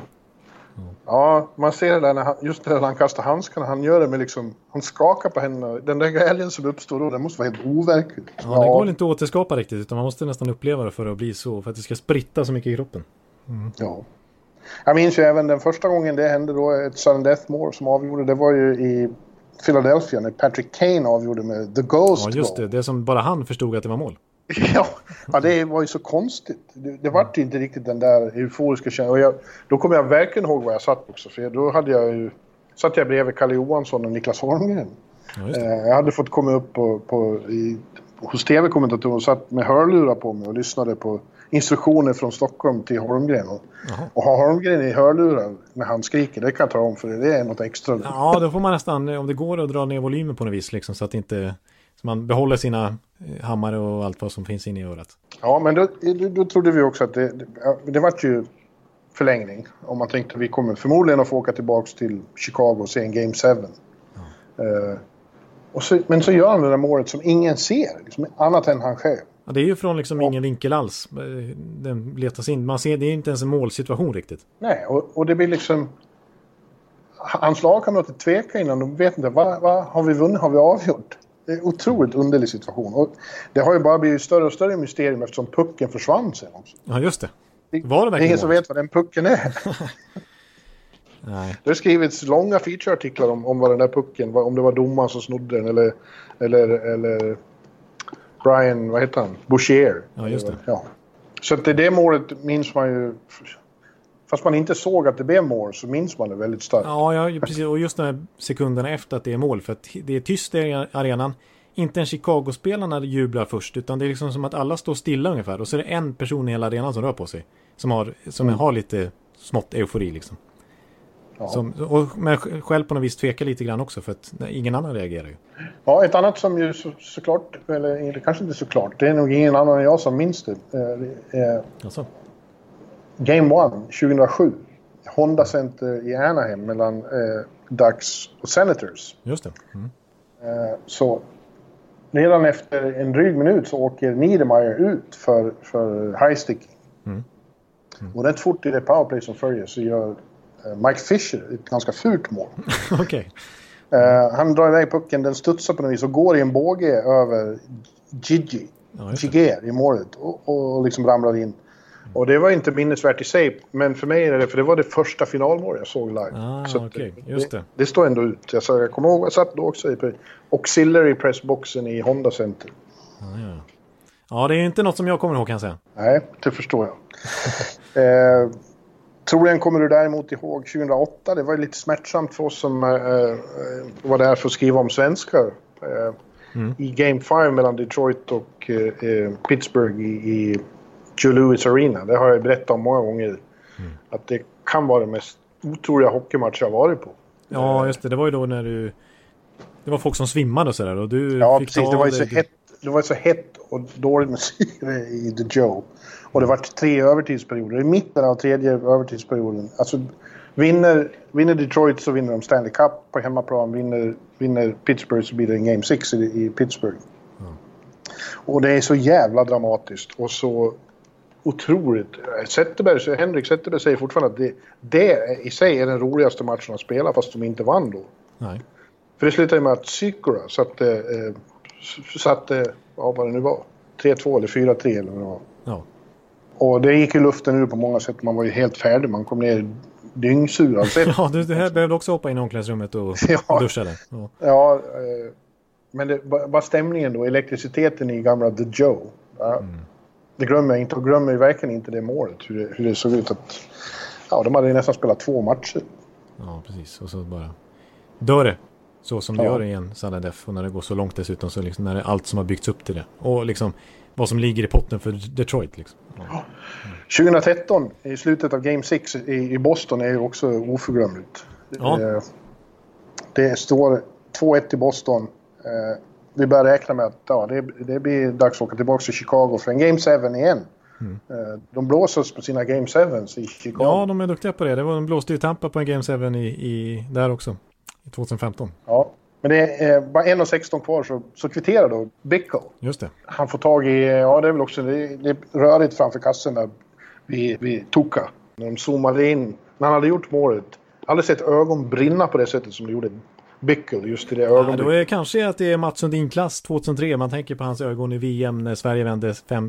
[SPEAKER 3] Ja, man ser det där när han, just när han kastar handskarna, han gör det med liksom, han skakar på henne. Den där glädjen som uppstår då, den måste vara helt overklig.
[SPEAKER 2] Ja, ja, det går inte att återskapa riktigt, utan man måste nästan uppleva det för att bli så, för att det ska spritta så mycket i kroppen. Mm.
[SPEAKER 3] Ja. Jag minns ju även den första gången det hände då, ett sudden death mål som avgjorde, det var ju i Philadelphia när Patrick Kane avgjorde med The Ghost.
[SPEAKER 2] Ja, just det, det som bara han förstod att det var mål.
[SPEAKER 3] Ja, ja, det var ju så konstigt. Det, det var ju inte riktigt den där euforiska känslan. Då kommer jag verkligen ihåg var jag satt också. För då hade jag ju, satt jag bredvid Kalle Johansson och Niklas Holmgren. Ja, eh, jag hade fått komma upp på, på, i, hos tv-kommentatorer och satt med hörlurar på mig och lyssnade på instruktioner från Stockholm till Holmgren. Och, och ha Holmgren i hörlurar när han skriker, det kan jag ta om för det, det är något extra.
[SPEAKER 2] Ja, då får man nästan, om det går att dra ner volymen på något vis liksom, så att inte... Så man behåller sina hammare och allt vad som finns inne i örat.
[SPEAKER 3] Ja, men då, då, då trodde vi också att det, det, det var ju förlängning. Om man tänkte att vi kommer förmodligen att få åka tillbaka till Chicago och se en Game sju. Ja. Uh, och så, men så gör han det där målet som ingen ser. Liksom, annat än han själv.
[SPEAKER 2] Ja, det är ju från liksom ja. ingen vinkel alls. Den letas in. Man ser, det är inte ens en målsituation riktigt. Nej, och, och det blir liksom... Hans lagkamrater tveka innan. De vet inte, vad, vad har vi vunnit? Har vi avgjort? Det är en otroligt underlig situation. Och det har ju bara blivit större och större mysterium eftersom pucken försvann sen också. Ja, just det.
[SPEAKER 3] Var det verkligen det är ingen som vet vad den pucken är. Nej. Det har skrivits långa featureartiklar om, om vad den där pucken, om det var domaren som snodde den eller, eller, eller Brian, vad heter han? Boucher.
[SPEAKER 2] Ja, just det.
[SPEAKER 3] Ja. Så att det, det målet minns man ju... Fast man inte såg att det blev mål så minns man det väldigt starkt.
[SPEAKER 2] Ja, ja, precis. Och just de här sekunderna efter att det är mål. För att det är tyst i arenan. Inte en Chicago-spelarna jublar först. Utan det är liksom som att alla står stilla ungefär. Och så är det en person i hela arenan som rör på sig. Som har, som mm. har lite smått eufori liksom. Ja. Som, och, men själv på något vis tvekar lite grann också. För att ingen annan reagerar ju.
[SPEAKER 3] Ja, ett annat som ju så, såklart. Eller kanske inte såklart. Det är nog ingen annan än jag som minns det. Eh, eh,
[SPEAKER 2] alltså.
[SPEAKER 3] Game ett tjugohundrasju. Honda Center i Anaheim mellan eh, Ducks och Senators.
[SPEAKER 2] Just det. Mm.
[SPEAKER 3] Eh, så redan efter en dryg minut så åker Niedermeyer ut för, för high sticking. Mm. Mm. Och rätt fort i det powerplay som följer så gör eh, Mike Fisher ett ganska fult mål.
[SPEAKER 2] Okej.
[SPEAKER 3] Okay. Eh, han drar iväg pucken, den studsar på något vis och går i en båge över Gigi. Ja, Giger i målet och, och liksom ramlar in. Och det var inte minnesvärt i sig, men för mig är det, för det var det första finalmål jag såg live.
[SPEAKER 2] Ah,
[SPEAKER 3] så
[SPEAKER 2] okay. Just det.
[SPEAKER 3] det. Det står ändå ut. Jag, sa, jag kommer ihåg, jag satt då också i auxiliary pressboxen i Honda Center.
[SPEAKER 2] Ah, ja. ja, det är inte något som jag kommer ihåg kan jag säga.
[SPEAKER 3] Nej, det förstår jag. eh, troligen kommer du däremot ihåg tjugohundraåtta. Det var lite smärtsamt för oss som eh, var där för att skriva om svenskar. Eh, mm. I Game fem mellan Detroit och eh, Pittsburgh i, i Joe Louis Arena. Det har jag berättat om många gånger. Mm. Att det kan vara den mest otroliga hockeymatch jag varit på.
[SPEAKER 2] Ja, just det. Det var ju då när du... Det var folk som svimmade och sådär. Och du
[SPEAKER 3] ja,
[SPEAKER 2] fick
[SPEAKER 3] precis. Det var ju så hett, det var så hett och dåligt med syre i The Joe. Och det var tre övertidsperioder. I mitten av tredje övertidsperioden. Alltså, vinner, vinner Detroit så vinner de Stanley Cup på hemmaplan. Vinner, vinner Pittsburgh så blir det en Game sex i, i Pittsburgh. Mm. Och det är så jävla dramatiskt. Och så otroligt. Zetterberg, Henrik Zetterberg säger fortfarande att det, det i sig är den roligaste matchen att spela fast de inte vann då.
[SPEAKER 2] Nej.
[SPEAKER 3] För det slutade med att Sykora satte, eh, satte ja, vad det nu var, tre två eller fyra tre eller vad det var.
[SPEAKER 2] Ja.
[SPEAKER 3] Och det gick i luften nu på många sätt. Man var ju helt färdig. Man kom ner dyngsur. Alltså.
[SPEAKER 2] Ja, du, du här behövde också hoppa in i omklädningsrummet och,
[SPEAKER 3] ja.
[SPEAKER 2] och duscha där. Ja,
[SPEAKER 3] ja eh, men det var stämningen då. Elektriciteten i gamla The Joe. Ja. Mm. Det glömmer jag inte. Och glömmer ju verkligen inte det målet. Hur det, hur det såg ut att... Ja, de hade nästan spelat två matcher.
[SPEAKER 2] Ja, precis. Och så bara dör det. Så som det
[SPEAKER 3] ja.
[SPEAKER 2] gör i en Sudden Death. Och när det går så långt dessutom. Så liksom när det är allt som har byggts upp till det. Och liksom vad som ligger i potten för Detroit. Liksom. Ja. Mm.
[SPEAKER 3] tjugohundratretton i slutet av Game sex i, i Boston är ju också oförglömligt.
[SPEAKER 2] Ja.
[SPEAKER 3] Det, det står två ett i Boston. Vi börjar räkna med att ja, det, det blir dags att åka tillbaka till Chicago för en Game sju igen. Mm. De blåses på sina Game sevens i Chicago.
[SPEAKER 2] Ja, de är duktiga på det. Det var, de blåste ju Tampa på en Game sju i, i, där också. I tjugohundrafemton.
[SPEAKER 3] Ja, men det är bara en och sexton kvar så, så kvitterar då Bickle.
[SPEAKER 2] Just det.
[SPEAKER 3] Han får tag i, ja det är väl också, det, det är rörigt framför kassen där vid, vid Tuka. När de zoomade in, när han hade gjort målet. Aldrig sett ögon brinna på det sättet som det gjorde Bickle just i det ögonblicket.
[SPEAKER 2] Ja, då är det kanske att det är Mats Sundin-klass tjugohundratre. Man tänker på hans ögon i V M när Sverige vände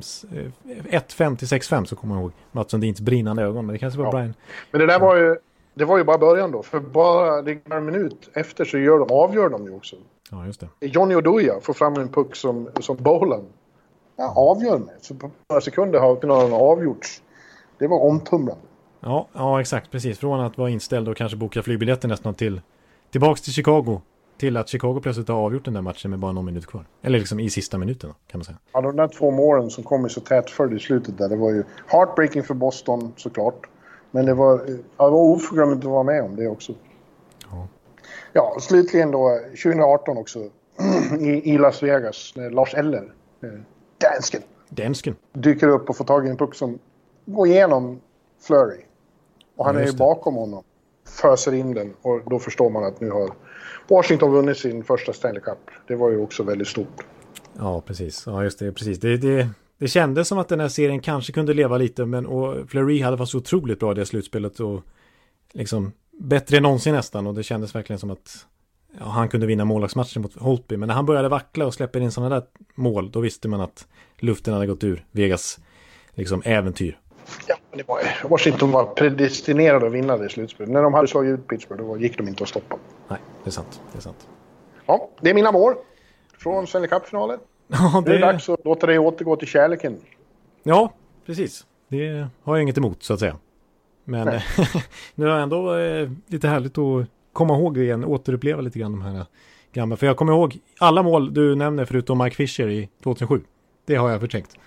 [SPEAKER 2] ett fem till sex fem så kommer man ihåg Mats Sundins brinnande ögon. Men det kanske var ja. Brian.
[SPEAKER 3] Men det där var ju, det var ju bara början då. För bara det är en minut efter så gör de, avgör de ju också.
[SPEAKER 2] Ja, just det.
[SPEAKER 3] Johnny Oduya får fram en puck som, som Boland. Ja, avgör med. Så på några sekunder har finalen avgjorts. Det var omtumlande.
[SPEAKER 2] Ja, ja, exakt. Precis. Från att vara inställd och kanske boka flygbiljetten nästan till tillbaks till Chicago. Till att Chicago plötsligt har avgjort den där matchen med bara någon minut kvar. Eller liksom i sista minuten kan man säga.
[SPEAKER 3] Ja, de där två målen som kom i så tätt för i slutet där. Det var ju heartbreaking för Boston såklart. Men det var, ja, det var oförglömligt att vara med om det också. Ja, ja slutligen då tjugohundraarton också i, i Las Vegas när Lars Eller, eh, dansken,
[SPEAKER 2] dansken,
[SPEAKER 3] dyker upp och får tag i en puck som går igenom Fleury. Och han ja, är ju bakom honom. Föser in den och då förstår man att nu har Washington vunnit sin första Stanley Cup. Det var ju också väldigt stort.
[SPEAKER 2] Ja, precis. Ja, just det. Precis. Det, det, det kändes som att den här serien kanske kunde leva lite, men och Fleury hade varit så otroligt bra i det slutspelet och liksom bättre än någonsin nästan, och det kändes verkligen som att ja, han kunde vinna målvaktsmatchen mot Holtby, men när han började vackla och släpper in sådana där mål, då visste man att luften hade gått ur Vegas liksom äventyr.
[SPEAKER 3] Ja, det var, Washington var predestinerade att vinna det slutspelet. När de hade slagit ut Pittsburgh, då gick de inte att stoppa.
[SPEAKER 2] Nej, det är sant. Det är sant.
[SPEAKER 3] Ja, det är mina mål från Stanley Cup-finalen.
[SPEAKER 2] Ja, det...
[SPEAKER 3] det är dags att låta det återgå till kärleken.
[SPEAKER 2] Ja, precis. Det har jag inget emot, så att säga. Men nu är det ändå eh, lite härligt att komma ihåg det igen, återuppleva lite grann de här gamla. För jag kommer ihåg alla mål du nämner förutom Mike Fisher i tjugohundrasju. Det har jag förträngt.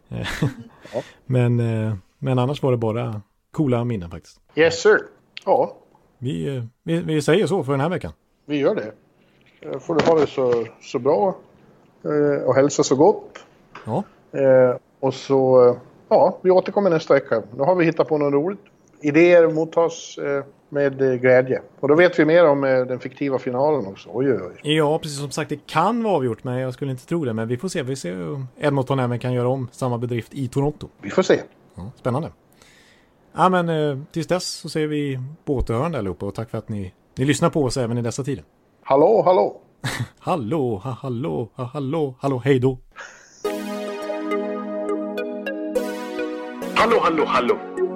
[SPEAKER 2] Ja. Men, men annars var det bara coola minnen faktiskt.
[SPEAKER 3] Yes sir. Ja.
[SPEAKER 2] Vi, vi, vi säger så för den här veckan.
[SPEAKER 3] Vi gör det. Får du ha det så, så bra och hälsa så gott.
[SPEAKER 2] Ja.
[SPEAKER 3] Och så, ja, vi återkommer nästa vecka. Då har vi hittat på något roligt. Idéer mottas med glädje. Och då vet vi mer om den fiktiva finalen också. Oj, oj, oj.
[SPEAKER 2] Ja, precis som sagt, det kan vara avgjort, men jag skulle inte tro det. Men vi får se. Vi ser om Edmonton även kan göra om samma bedrift i Toronto.
[SPEAKER 3] Vi får se.
[SPEAKER 2] Ja, spännande. Ja, men eh, tills dess så ser vi på återhörande allihopa. Och tack för att ni, ni lyssnar på oss även i dessa tider.
[SPEAKER 3] Hallå, hallå.
[SPEAKER 2] hallå, ha, hallå, ha, hallå, hallå, hej då.
[SPEAKER 5] Hallå, hallå, hallå.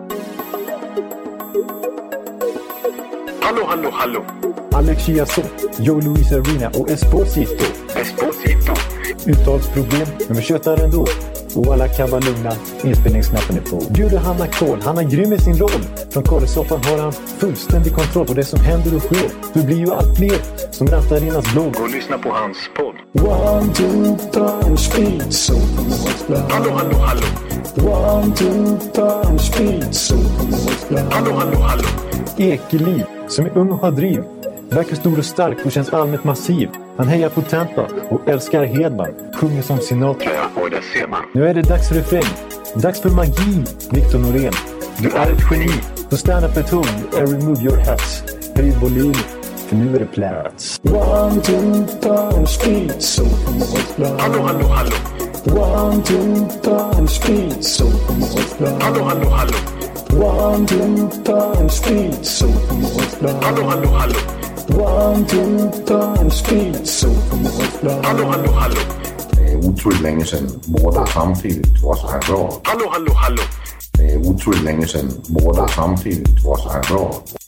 [SPEAKER 5] Hallå, hallå, hallå.
[SPEAKER 6] Alex Chiazot, Joe Luis Arena och Esposito.
[SPEAKER 5] Esposito.
[SPEAKER 6] Uttalsproblem, men vi tjötar ändå. Och alla kan vara lugna, inspelningsknappen är på. Bjuder Hanna Kohl, han är grym i sin roll. Från Kållesoffan har han fullständig kontroll på det som händer och sker. Det blir ju allt fler som rattar in hans blogg.
[SPEAKER 5] Och lyssna på hans podd.
[SPEAKER 6] One, two, three, speed, so.
[SPEAKER 5] Hallå, hallå, hallå.
[SPEAKER 6] One, two, three, speed, so.
[SPEAKER 5] Hallå, hallå, hallå.
[SPEAKER 6] Ekeliv, som är ung och har driv. Verkar stor och stark och känns allmänt massiv. Han hejar på Tampa och älskar Hedman. Sjunger som Sinatra.
[SPEAKER 5] Ja, och det ser man.
[SPEAKER 6] Nu är det dags för refräng. Dags för magi, Victor Norén. Du är ett geni. Så stand up at home and remove your hats. Höj volym, för nu är det plats. One, two, three, speed, so.
[SPEAKER 5] Hallå, hallå, hallå.
[SPEAKER 6] One, two, three, speed, so.
[SPEAKER 5] Hallå, hallå, hallå.
[SPEAKER 6] One, two, three, speed, so.
[SPEAKER 5] Hallå, hallå, hallå.
[SPEAKER 6] One, two, three, speed, so.
[SPEAKER 5] Hallå, hallå, hallå.
[SPEAKER 7] Det är otroligt länge sedan båda samtidigt var så här bra.
[SPEAKER 5] Hallå, hallå, hallå.
[SPEAKER 7] Det är otroligt länge sedan båda samtidigt var så här bra.